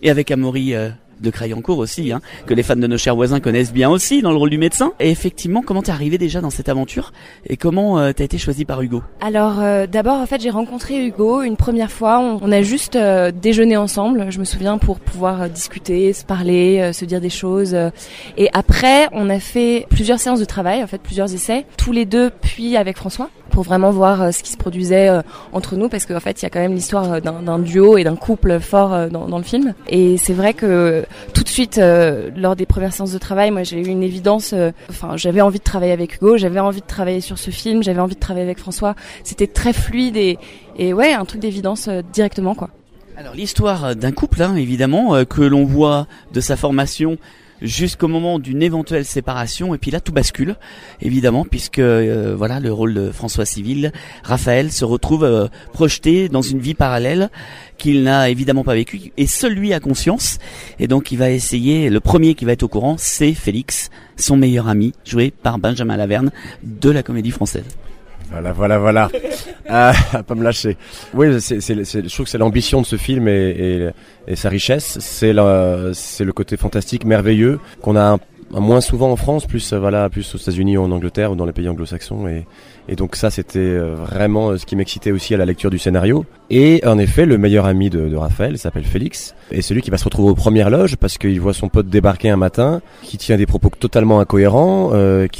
Et avec Amaury de Crayancourt aussi, que les fans de Nos chers voisins connaissent bien aussi dans le rôle du médecin. Et effectivement, comment t'es arrivé déjà dans cette aventure et comment t'as été choisi par Hugo? Alors d'abord en fait j'ai rencontré Hugo une première fois, on a juste déjeuné ensemble, je me souviens, pour pouvoir discuter, se parler, se dire des choses. Et après on a fait plusieurs séances de travail, en fait plusieurs essais, tous les deux puis avec François, pour vraiment voir ce qui se produisait entre nous, parce qu'en fait il y a quand même l'histoire d'un duo et d'un couple fort dans le film. Et c'est vrai que tout de suite lors des premières séances de travail, moi j'ai eu une évidence, j'avais envie de travailler avec Hugo, j'avais envie de travailler sur ce film, j'avais envie de travailler avec François, c'était très fluide et ouais, un truc d'évidence directement quoi. Alors l'histoire d'un couple évidemment que l'on voit de sa formation jusqu'au moment d'une éventuelle séparation, et puis là tout bascule évidemment, puisque le rôle de François Civil, Raphaël, se retrouve projeté dans une vie parallèle qu'il n'a évidemment pas vécue, et seul lui a conscience, et donc il va essayer, le premier qui va être au courant, c'est Félix, son meilleur ami, joué par Benjamin Laverne de la Comédie Française. Voilà. Pas me lâcher. Oui, je trouve que c'est l'ambition de ce film et sa richesse. C'est le côté fantastique, merveilleux, qu'on a moins souvent en France, plus aux États-Unis ou en Angleterre ou dans les pays anglo-saxons. Et donc ça, c'était vraiment ce qui m'excitait aussi à la lecture du scénario. Et en effet, le meilleur ami de Raphaël s'appelle Félix. Et c'est lui qui va se retrouver aux premières loges parce qu'il voit son pote débarquer un matin, qui tient des propos totalement incohérents.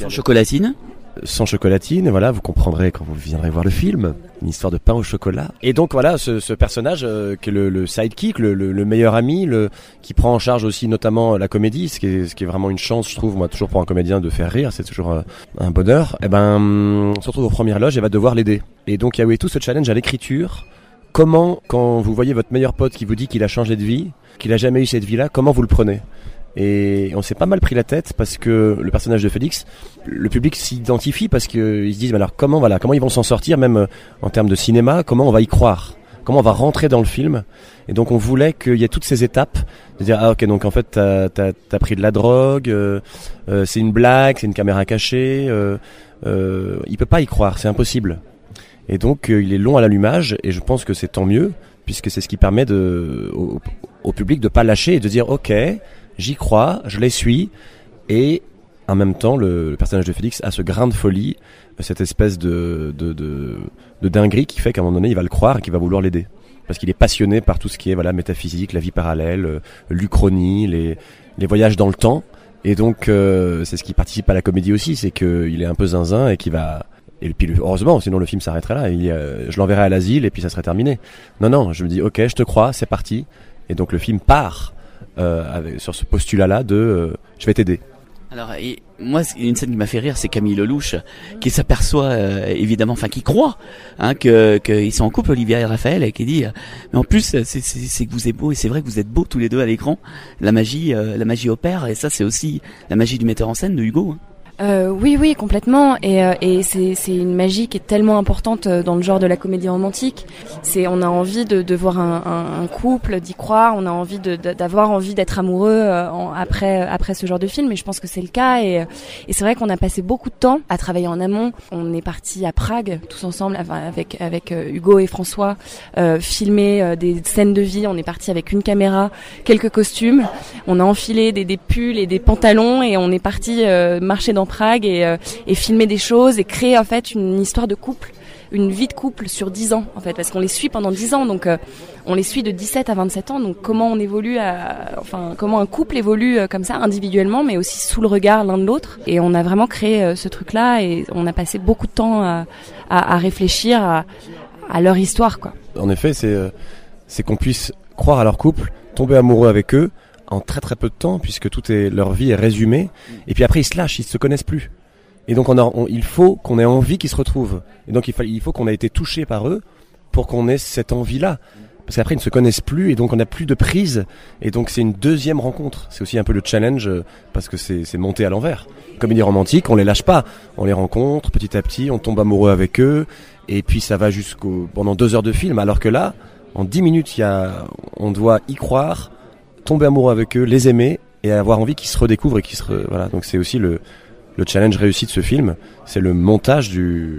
Sans chocolatine, voilà, vous comprendrez quand vous viendrez voir le film, une histoire de pain au chocolat. Et donc voilà, ce personnage qui est le sidekick, le meilleur ami, qui prend en charge aussi notamment la comédie, ce qui est vraiment une chance, je trouve, moi, toujours pour un comédien de faire rire, c'est toujours un bonheur. On se retrouve aux premières loges et va devoir l'aider. Et donc il y a eu tout ce challenge à l'écriture. Comment, quand vous voyez votre meilleur pote qui vous dit qu'il a changé de vie, qu'il a jamais eu cette vie-là, comment vous le prenez ? Et on s'est pas mal pris la tête parce que le personnage de Félix, le public s'identifie parce qu'ils se disent, mais alors comment ils vont s'en sortir, même en termes de cinéma, comment on va y croire, comment on va rentrer dans le film. Et donc on voulait qu'il y ait toutes ces étapes, de dire ok, donc en fait t'as pris de la drogue, c'est une blague, c'est une caméra cachée, il peut pas y croire, c'est impossible. Et donc il est long à l'allumage et je pense que c'est tant mieux puisque c'est ce qui permet au public de pas lâcher et de dire ok, j'y crois, je les suis, et en même temps, le personnage de Félix a ce grain de folie, cette espèce de dinguerie qui fait qu'à un moment donné, il va le croire et qu'il va vouloir l'aider. Parce qu'il est passionné par tout ce qui est métaphysique, la vie parallèle, l'Uchronie, les voyages dans le temps. Et donc, c'est ce qui participe à la comédie aussi, c'est qu'il est un peu zinzin et qu'il va... Et puis heureusement, sinon le film s'arrêterait là. Je l'enverrai à l'asile et puis ça serait terminé. Non, je me dis, ok, je te crois, c'est parti. Et donc le film part sur ce postulat-là de je vais t'aider. Alors, moi, une scène qui m'a fait rire, c'est Camille Lelouch, qui s'aperçoit, évidemment, qui croit, qu'ils sont en couple, Olivia et Raphaël, et qui dit, mais en plus, c'est que vous êtes beaux, et c'est vrai que vous êtes beaux tous les deux à l'écran. La magie opère, et ça, c'est aussi la magie du metteur en scène de Hugo. Oui, complètement. Et c'est une magie qui est tellement importante dans le genre de la comédie romantique. On a envie de voir un couple, d'y croire. On a envie d'avoir envie d'être amoureux après ce genre de film. Et je pense que c'est le cas. Et c'est vrai qu'on a passé beaucoup de temps à travailler en amont. On est parti à Prague tous ensemble avec Hugo et François, filmer des scènes de vie. On est parti avec une caméra, quelques costumes. On a enfilé des pulls et des pantalons et on est parti marcher dans Prague et filmer des choses et créer en fait une histoire de couple, une vie de couple sur 10 ans en fait, parce qu'on les suit pendant 10 ans, donc on les suit de 17 à 27 ans, donc comment on évolue comment un couple évolue comme ça individuellement mais aussi sous le regard l'un de l'autre, et on a vraiment créé ce truc là et on a passé beaucoup de temps à réfléchir à leur histoire quoi. En effet, c'est qu'on puisse croire à leur couple, tomber amoureux avec eux en très très peu de temps, puisque leur vie est résumée, et puis après ils se lâchent, ils se connaissent plus. Et donc il faut qu'on ait envie qu'ils se retrouvent. Et donc il faut qu'on ait été touché par eux pour qu'on ait cette envie-là. Parce qu'après ils ne se connaissent plus, et donc on n'a plus de prise, et donc c'est une deuxième rencontre. C'est aussi un peu le challenge, parce que c'est monté à l'envers. Comédie romantique, on les lâche pas, on les rencontre petit à petit, on tombe amoureux avec eux, et puis ça va pendant 2 heures de film, alors que là, en 10 minutes, on doit y croire, tomber amoureux avec eux, les aimer et avoir envie qu'ils se redécouvrent et voilà. Donc c'est aussi le challenge réussi de ce film, c'est le montage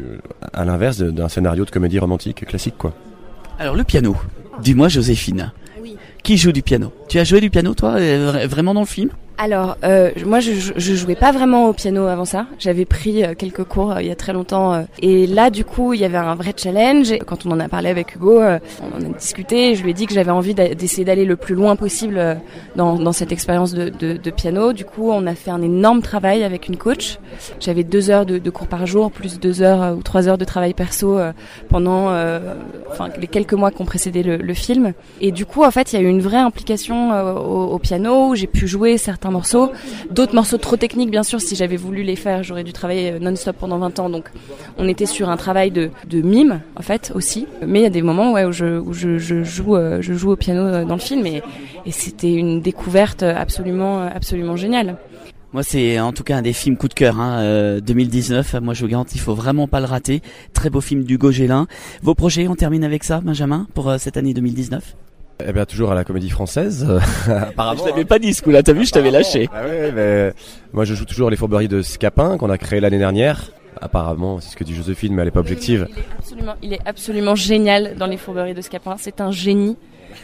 à l'inverse d'un scénario de comédie romantique classique quoi. Alors le piano, dis-moi Joséphine. Oui. qui joue du piano. Tu as joué du piano, toi, vraiment dans le film ? Alors, moi, je jouais pas vraiment au piano avant ça. J'avais pris quelques cours il y a très longtemps. Et là, du coup, il y avait un vrai challenge. Quand on en a parlé avec Hugo, on en a discuté. Je lui ai dit que j'avais envie d'essayer d'aller le plus loin possible dans cette expérience de piano. Du coup, on a fait un énorme travail avec une coach. J'avais 2 heures de cours par jour, plus 2 heures ou 3 heures de travail perso pendant les quelques mois qui ont précédé le film. Et du coup, en fait, il y a eu une vraie implication au piano où j'ai pu jouer certains morceaux, d'autres morceaux trop techniques bien sûr. Si j'avais voulu les faire, j'aurais dû travailler non-stop pendant 20 ans. Donc on était sur un travail de mime en fait aussi. Mais il y a des moments où je joue au piano dans le film et c'était une découverte absolument géniale. Moi, c'est en tout cas un des films coup de cœur 2019. Moi, je vous garantis, il faut vraiment pas le rater. Très beau film d'Hugo Gélin. Vos projets, on termine avec ça, Benjamin, pour cette année 2019 ? Eh bien, toujours à la Comédie Française. Apparemment, je t'avais pas dit ce coup-là, t'as vu, je t'avais lâché. Ah ouais, mais moi je joue toujours Les Fourberies de Scapin qu'on a créé l'année dernière. Apparemment, c'est ce que dit Joséphine, mais elle est pas objective. Il est absolument génial dans Les Fourberies de Scapin. C'est un génie,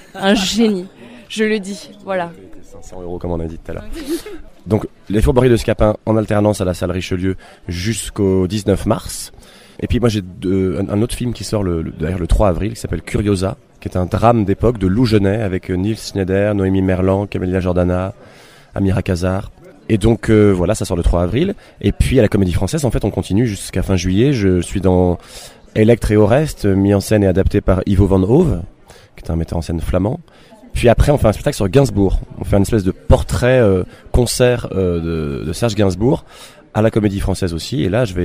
je le dis, voilà. 500 € comme on a dit tout à l'heure. Donc, Les Fourberies de Scapin en alternance à la salle Richelieu jusqu'au 19 mars. Et puis moi j'ai un autre film qui sort d'ailleurs le 3 avril qui s'appelle Curiosa, qui est un drame d'époque de Lou Genet avec Nils Schneider, Noémie Merlan, Camélia Jordana, Amira Kazar. Et donc voilà, ça sort le 3 avril. Et puis à la Comédie Française, en fait, on continue jusqu'à fin juillet. Je suis dans Electre et Oreste, mis en scène et adapté par Ivo van Hove, qui est un metteur en scène flamand. Puis après, on fait un spectacle sur Gainsbourg. On fait une espèce de portrait concert de Serge Gainsbourg à la Comédie Française aussi. Et là, ça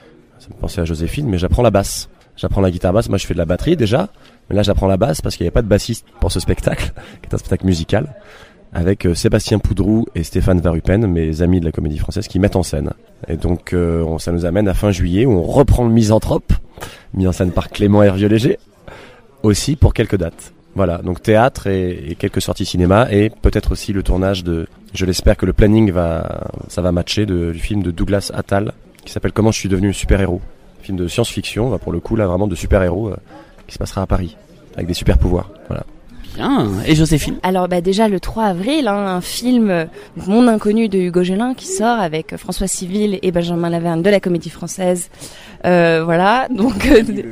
me pensait à Joséphine, mais j'apprends la basse. J'apprends la guitare basse. Moi, je fais de la batterie déjà. Mais là, j'apprends la basse parce qu'il n'y avait pas de bassiste pour ce spectacle, qui est un spectacle musical, avec Sébastien Poudrou et Stéphane Varupen, mes amis de la Comédie Française, qui mettent en scène. Et donc, ça nous amène à fin juillet, où on reprend le Misanthrope, mis en scène par Clément Hervieux-Léger, aussi pour quelques dates. Voilà, donc théâtre et quelques sorties cinéma, et peut-être aussi le tournage je l'espère que le planning ça va matcher, du film de Douglas Attal, qui s'appelle Comment je suis devenu super-héros. Film de science-fiction, pour le coup, là, vraiment de super-héros, qui se passera à Paris, avec des super-pouvoirs. Voilà. Bien. Et Joséphine ? Alors déjà le 3 avril, un film Mon Inconnu de Hugo Gélin qui sort avec François Civil et Benjamin Laverne de la Comédie Française. Voilà, donc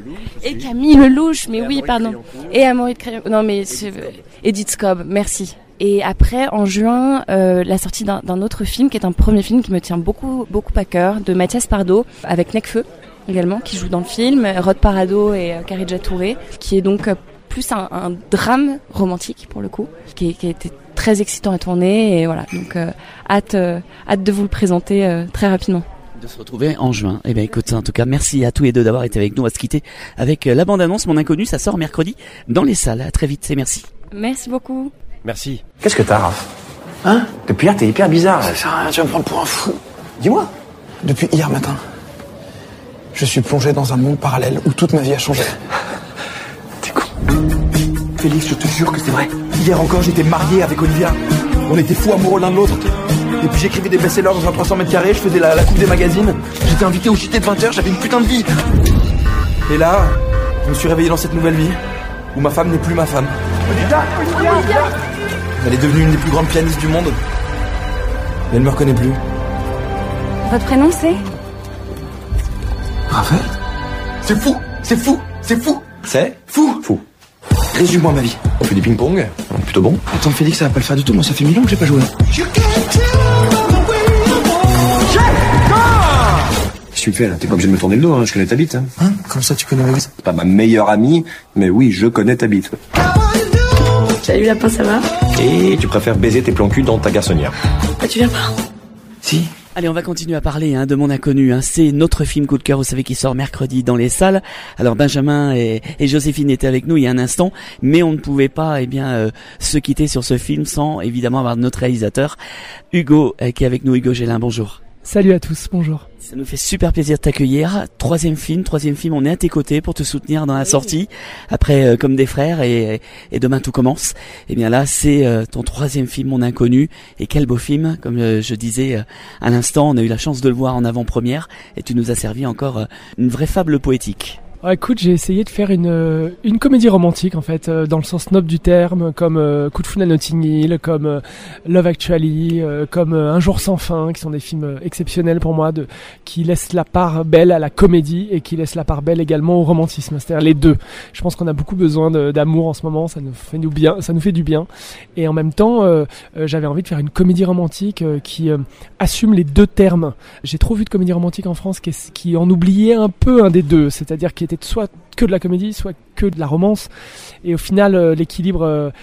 et Camille Lelouch, mais oui, pardon. Et Amaury de Crayon. Non mais Edith Scobb, merci. Et après, en juin, la sortie d'un autre film qui est un premier film qui me tient beaucoup à cœur, de Mathias Pardo avec Necfeu également, qui joue dans le film, Rod Parado et Kharidja Touré, qui est donc plus un drame romantique pour le coup, qui a été très excitant à tourner, et voilà, donc hâte de vous le présenter très rapidement. De se retrouver en juin. Eh bien écoute, en tout cas, merci à tous les deux d'avoir été avec nous. On va se quitter avec la bande-annonce Mon Inconnu, ça sort mercredi dans les salles. À très vite, et merci. Merci beaucoup. Merci. Qu'est-ce que t'as, Raph ? Hein ? Depuis hier, t'es hyper bizarre. Ça sert à rien, tu vas me prendre pour un fou. Dis-moi. Depuis hier matin, je suis plongé dans un monde parallèle où toute ma vie a changé. T'es con. Félix, je te jure que c'est vrai. Hier encore, j'étais marié avec Olivia. On était fous amoureux l'un de l'autre. Et puis j'écrivais des best-sellers dans un 300 mètres carrés, je faisais la coupe des magazines. J'étais invité au JT de 20h, j'avais une putain de vie. Et là, je me suis réveillé dans cette nouvelle vie, où ma femme n'est plus ma femme. Olivia. Elle est devenue une des plus grandes pianistes du monde. Mais elle me reconnaît plus. Votre prénom c'est ? Raphaël ? C'est fou. C'est fou. Résume-moi ma vie. On fait du ping-pong, on est plutôt bon. Attends, Félix, ça va pas le faire du tout, moi ça fait 1000 ans que j'ai pas joué. Qu'est-ce que tu me fais là ? T'es pas obligé de me tourner le dos, je connais ta bite. Hein ? Comme ça tu connais ma bite ? C'est pas ma meilleure amie, mais oui, je connais ta bite. Salut lapin, ça va ? Et tu préfères baiser tes plans cul dans ta garçonnière. Ah, tu viens pas ? Si. Allez, on va continuer à parler de Mon Inconnu. C'est notre film coup de cœur, vous savez, qui sort mercredi dans les salles. Alors Benjamin et Joséphine étaient avec nous il y a un instant, mais on ne pouvait pas se quitter sur ce film sans évidemment avoir notre réalisateur Hugo qui est avec nous. Hugo Gélin, bonjour. Salut à tous, bonjour. Ça nous fait super plaisir de t'accueillir. Troisième film, on est à tes côtés pour te soutenir dans la sortie. Après, comme des frères et demain tout commence. Et bien là, c'est ton troisième film, Mon Inconnu. Et quel beau film, comme je disais à l'instant, on a eu la chance de le voir en avant-première. Et tu nous as servi encore une vraie fable poétique. Écoute, j'ai essayé de faire une comédie romantique en fait, dans le sens noble du terme, comme Coup de foudre à Notting Hill, comme Love Actually, comme Un jour sans fin, qui sont des films exceptionnels pour moi, qui laissent la part belle à la comédie et qui laissent la part belle également au romantisme, c'est-à-dire les deux. Je pense qu'on a beaucoup besoin d'amour en ce moment, ça nous fait du bien. Et en même temps, j'avais envie de faire une comédie romantique qui assume les deux termes. J'ai trop vu de comédies romantiques en France qui en oubliaient un peu un des deux, c'est-à-dire qui était soit que de la comédie, soit que de la romance, et au final l'équilibre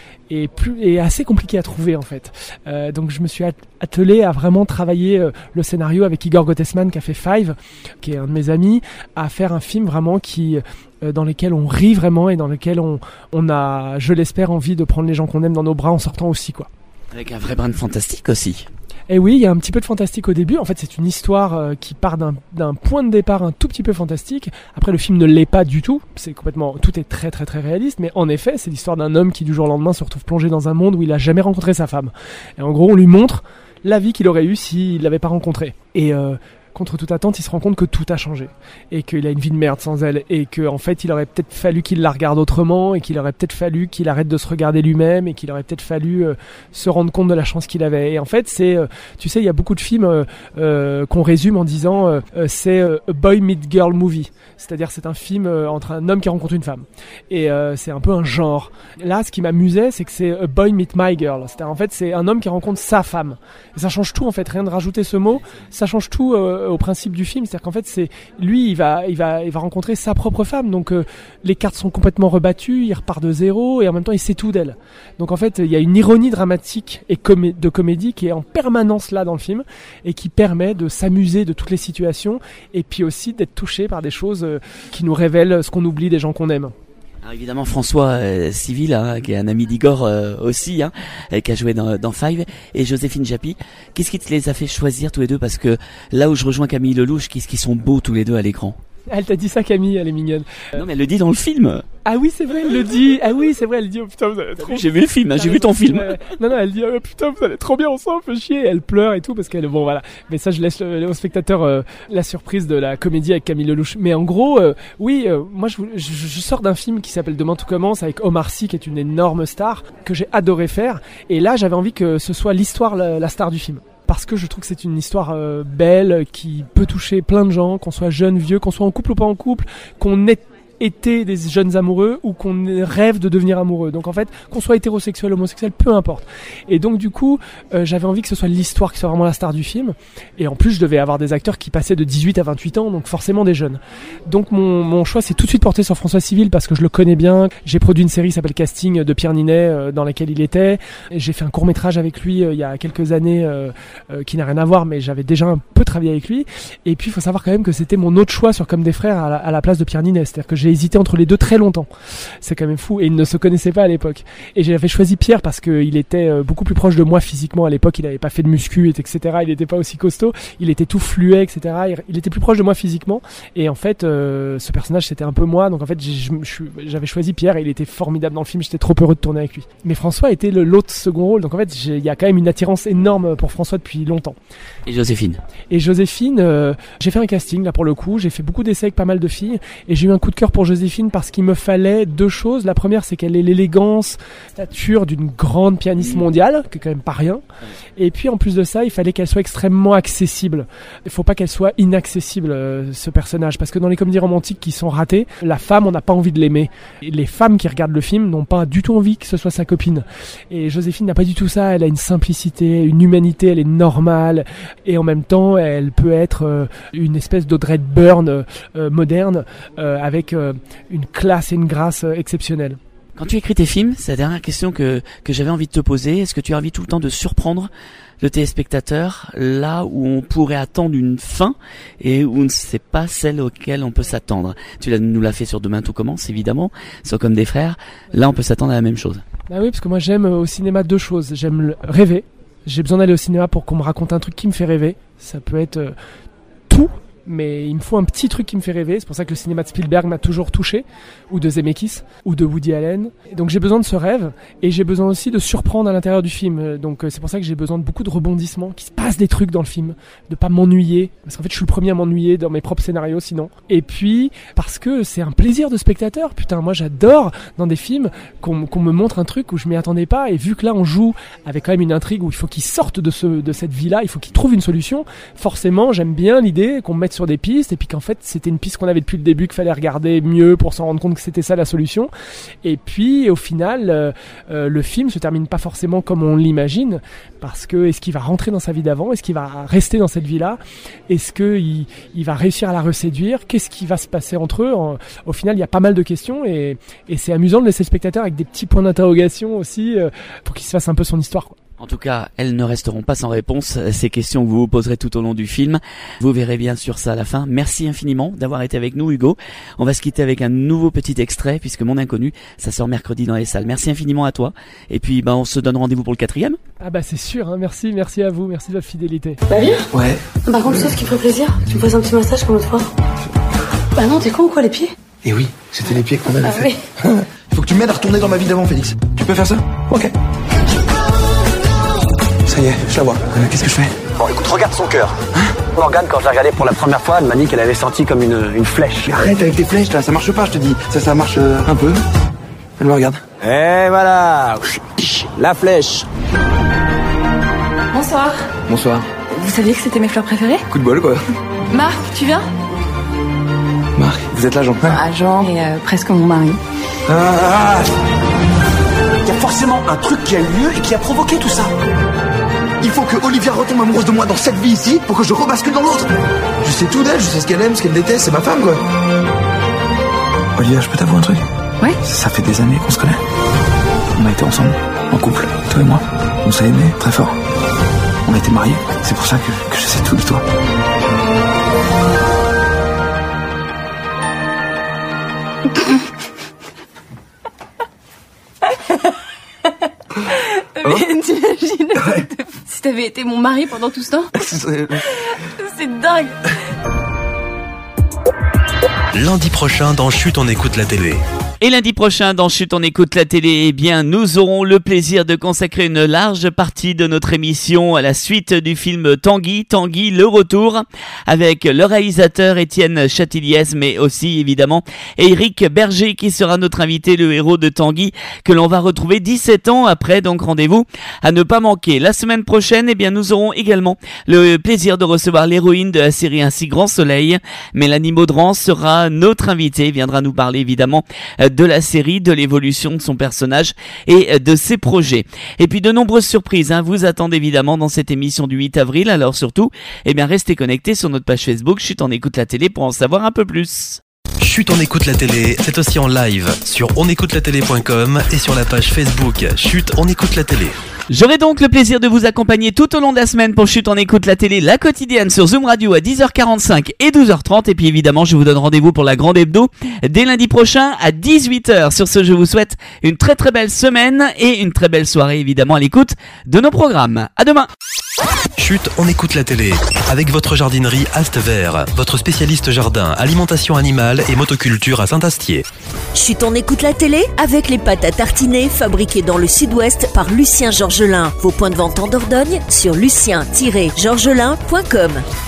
est assez compliqué à trouver en fait. Donc je me suis attelé à vraiment travailler le scénario avec Igor Gottesman qui a fait Five, qui est un de mes amis, à faire un film vraiment dans lequel on rit vraiment et dans lequel on a, je l'espère, envie de prendre les gens qu'on aime dans nos bras en sortant aussi, quoi. Avec un vrai brin de fantastique aussi. Et oui, il y a un petit peu de fantastique au début. En fait, c'est une histoire qui part d'un point de départ un tout petit peu fantastique. Après, le film ne l'est pas du tout. Tout est très très très réaliste. Mais en effet, c'est l'histoire d'un homme qui du jour au lendemain se retrouve plongé dans un monde où il a jamais rencontré sa femme. Et en gros, on lui montre la vie qu'il aurait eue s'il l'avait pas rencontrée. Et contre toute attente, il se rend compte que tout a changé et qu'il a une vie de merde sans elle et qu'en fait, il aurait peut-être fallu qu'il la regarde autrement et qu'il aurait peut-être fallu qu'il arrête de se regarder lui-même et qu'il aurait peut-être fallu se rendre compte de la chance qu'il avait. Et en fait, tu sais, il y a beaucoup de films qu'on résume en disant c'est a boy meet girl movie, c'est-à-dire c'est un film entre un homme qui rencontre une femme et c'est un peu un genre. Là, ce qui m'amusait, c'est que c'est a boy meet my girl, c'est-à-dire en fait c'est un homme qui rencontre sa femme. Et ça change tout en fait, rien de rajouter ce mot, ça change tout au principe du film, c'est-à-dire qu'en fait c'est lui il va rencontrer sa propre femme, donc les cartes sont complètement rebattues, il repart de zéro et en même temps il sait tout d'elle. Donc en fait il y a une ironie dramatique et de comédie qui est en permanence là dans le film et qui permet de s'amuser de toutes les situations et puis aussi d'être touché par des choses qui nous révèlent ce qu'on oublie des gens qu'on aime. Alors évidemment François Civil, qui est un ami d'Igor aussi, qui a joué dans Five, et Joséphine Japy. Qu'est-ce qui te les a fait choisir tous les deux? Parce que là où je rejoins Camille Lelouch, qu'est-ce qu'ils sont beaux tous les deux à l'écran. Elle t'a dit ça, Camille, elle est mignonne. Non mais elle le dit dans le film. Ah oui, c'est vrai, elle le dit. Ah oui, c'est vrai, elle dit, oh putain, vous allez trop... J'ai vu le film, j'ai vu ton film. Non, elle dit, oh putain, vous allez trop bien ensemble, fait chier. Elle pleure et tout, parce qu'elle, bon voilà. Mais ça, je laisse au spectateur la surprise de la comédie avec Camille Lelouch. Mais en gros, moi, je sors d'un film qui s'appelle Demain tout commence, avec Omar Sy, qui est une énorme star, que j'ai adoré faire. Et là, j'avais envie que ce soit l'histoire, la star du film. Parce que je trouve que c'est une histoire belle, qui peut toucher plein de gens, qu'on soit jeune, vieux, qu'on soit en couple ou pas en couple, qu'on ait été des jeunes amoureux ou qu'on rêve de devenir amoureux. Donc en fait, qu'on soit hétérosexuel, homosexuel, peu importe. Et donc du coup, j'avais envie que ce soit l'histoire qui soit vraiment la star du film. Et en plus, je devais avoir des acteurs qui passaient de 18 à 28 ans, donc forcément des jeunes. Donc mon choix s'est tout de suite porté sur François Civil parce que je le connais bien. J'ai produit une série qui s'appelle Casting de Pierre Ninet, dans laquelle il était. Et j'ai fait un court-métrage avec lui il y a quelques années qui n'a rien à voir, mais j'avais déjà un peu travaillé avec lui. Et puis il faut savoir quand même que c'était mon autre choix sur Comme des frères à la place de Pierre Ninet. C'est-à-dire que j'ai hésité entre les deux très longtemps. C'est quand même fou. Et ils ne se connaissaient pas à l'époque. Et j'avais choisi Pierre parce qu'il était beaucoup plus proche de moi physiquement à l'époque. Il n'avait pas fait de muscu, etc. Il n'était pas aussi costaud. Il était tout fluet, etc. Il était plus proche de moi physiquement. Et en fait, ce personnage, c'était un peu moi. Donc en fait, j'avais choisi Pierre et il était formidable dans le film. J'étais trop heureux de tourner avec lui. Mais François était l'autre second rôle. Donc en fait, il y a quand même une attirance énorme pour François depuis longtemps. Et Joséphine, j'ai fait un casting là pour le coup. J'ai fait beaucoup d'essais avec pas mal de filles. Et j'ai eu un coup de cœur pour Joséphine parce qu'il me fallait deux choses. La première, c'est qu'elle ait l'élégance, la stature d'une grande pianiste mondiale, qui est quand même pas rien. Et puis en plus de ça, il fallait qu'elle soit extrêmement accessible. Il faut pas qu'elle soit inaccessible, ce personnage, parce que dans les comédies romantiques qui sont ratées, la femme, on n'a pas envie de l'aimer. Et les femmes qui regardent le film n'ont pas du tout envie que ce soit sa copine. Et Joséphine n'a pas du tout ça. Elle a une simplicité, une humanité, elle est normale. Et en même temps, elle peut être une espèce d'Audrey Hepburn moderne, avec une classe et une grâce exceptionnelles. Quand tu écris tes films, c'est la dernière question que j'avais envie de te poser. Est-ce que tu as envie tout le temps de surprendre le téléspectateur là où on pourrait attendre une fin et où c'est pas celle auquel on peut s'attendre? Nous l'as fait sur Demain tout commence, évidemment, sur Comme des frères. Là, on peut s'attendre à la même chose. Bah oui, parce que moi j'aime au cinéma deux choses. J'aime rêver. J'ai besoin d'aller au cinéma pour qu'on me raconte un truc qui me fait rêver. Ça peut être tout. mais il me faut un petit truc qui me fait rêver. C'est pour ça que le cinéma de Spielberg m'a toujours touché, ou de Zemeckis, ou de Woody Allen. Et donc j'ai besoin de ce rêve, et j'ai besoin aussi de surprendre à l'intérieur du film. Donc c'est pour ça que j'ai besoin de beaucoup de rebondissements, qu'il se passe des trucs dans le film, de pas m'ennuyer, parce qu'en fait je suis le premier à m'ennuyer dans mes propres scénarios sinon. Et puis parce que c'est un plaisir de spectateur. Putain, moi j'adore dans des films qu'on me montre un truc où je m'y attendais pas, et vu que là on joue avec quand même une intrigue où il faut qu'ils sortent de cette vie-là, il faut qu'ils trouvent une solution. Forcément, j'aime bien l'idée qu'on me mette sur des pistes, et puis qu'en fait c'était une piste qu'on avait depuis le début, qu'il fallait regarder mieux pour s'en rendre compte que c'était ça la solution. Et puis au final, le film se termine pas forcément comme on l'imagine, parce que est-ce qu'il va rentrer dans sa vie d'avant, est-ce qu'il va rester dans cette vie-là, est-ce qu'il va réussir à la reséduire, qu'est-ce qui va se passer entre eux. Au final, il y a pas mal de questions, et c'est amusant de laisser le spectateur avec des petits points d'interrogation aussi, pour qu'il se fasse un peu son histoire, quoi. En tout cas, elles ne resteront pas sans réponse, ces questions que vous vous poserez tout au long du film. Vous verrez bien sûr ça à la fin. Merci infiniment d'avoir été avec nous, Hugo. On va se quitter avec un nouveau petit extrait, puisque Mon Inconnu, ça sort mercredi dans les salles. Merci infiniment à toi. Et puis, on se donne rendez-vous pour le 4e. Ah bah c'est sûr, hein. Merci à vous, merci de votre fidélité. Bah viens. Ouais. Par contre, tu sais ce qui me ferait plaisir? Tu me fasses un petit massage comme l'autre fois. Bah non, t'es con ou quoi, les pieds? Et oui, c'était les pieds qu'on avait fait. Oui. Il faut que tu m'aides à retourner dans ma vie d'avant, Félix. Tu peux faire ça? Ok. Ça y est, je la vois. Qu'est-ce que je fais? Bon, écoute, regarde son cœur. Morgane, quand je l'ai regardé pour la première fois, elle m'a dit qu'elle avait senti comme une flèche. Mais arrête avec tes flèches, là, ça marche pas, je te dis. Ça marche un peu. Elle me regarde. Et voilà, la flèche. Bonsoir. Bonsoir. Vous saviez que c'était mes fleurs préférées? Coup de bol, quoi. Marc, tu viens? Marc, vous êtes l'agent? Agent et presque mon mari. Il y a forcément un truc qui a eu lieu et qui a provoqué tout ça. Il faut que Olivia retombe amoureuse de moi dans cette vie ici pour que je rebascule dans l'autre. Je sais tout d'elle, je sais ce qu'elle aime, ce qu'elle déteste, c'est ma femme, quoi. Olivia, je peux t'avouer un truc? Ouais. Ça fait des années qu'on se connaît. On a été ensemble, en couple, toi et moi. On s'est aimés très fort. On a été mariés. C'est pour ça que je sais tout de toi. Mais t'imagines si t'avais été mon mari pendant tout ce temps? C'est dingue. Lundi prochain dans Chut, on écoute la télé. Et lundi prochain, dans Chut, on écoute la télé, eh bien, nous aurons le plaisir de consacrer une large partie de notre émission à la suite du film Tanguy, le retour, avec le réalisateur Étienne Chatiliez, mais aussi, évidemment, Éric Berger, qui sera notre invité, le héros de Tanguy, que l'on va retrouver 17 ans après, donc rendez-vous à ne pas manquer. La semaine prochaine, eh bien, nous aurons également le plaisir de recevoir l'héroïne de la série Ainsi Grand Soleil, Mélanie Maudran sera notre invitée, viendra nous parler, évidemment, de la série, de l'évolution de son personnage et de ses projets. Et puis de nombreuses surprises vous attendent évidemment dans cette émission du 8 avril, alors surtout, eh bien restez connectés sur notre page Facebook Chut, on écoute la télé pour en savoir un peu plus. Chut, on écoute la télé, c'est aussi en live sur onécoutelatélé.com et sur la page Facebook Chut, on écoute la télé. J'aurai donc le plaisir de vous accompagner tout au long de la semaine pour Chut, on écoute la télé, la quotidienne sur Zoom Radio à 10h45 et 12h30. Et puis évidemment, je vous donne rendez-vous pour la grande hebdo dès lundi prochain à 18h. Sur ce, je vous souhaite une très très belle semaine et une très belle soirée évidemment à l'écoute de nos programmes. À demain. Chut, on écoute la télé avec votre jardinerie Ast Vert, votre spécialiste jardin, alimentation animale et motoculture à Saint-Astier. Chut, on écoute la télé avec les pâtes à tartiner fabriquées dans le Sud-Ouest par Lucien Georgelin. Vos points de vente en Dordogne sur lucien-georgelin.com.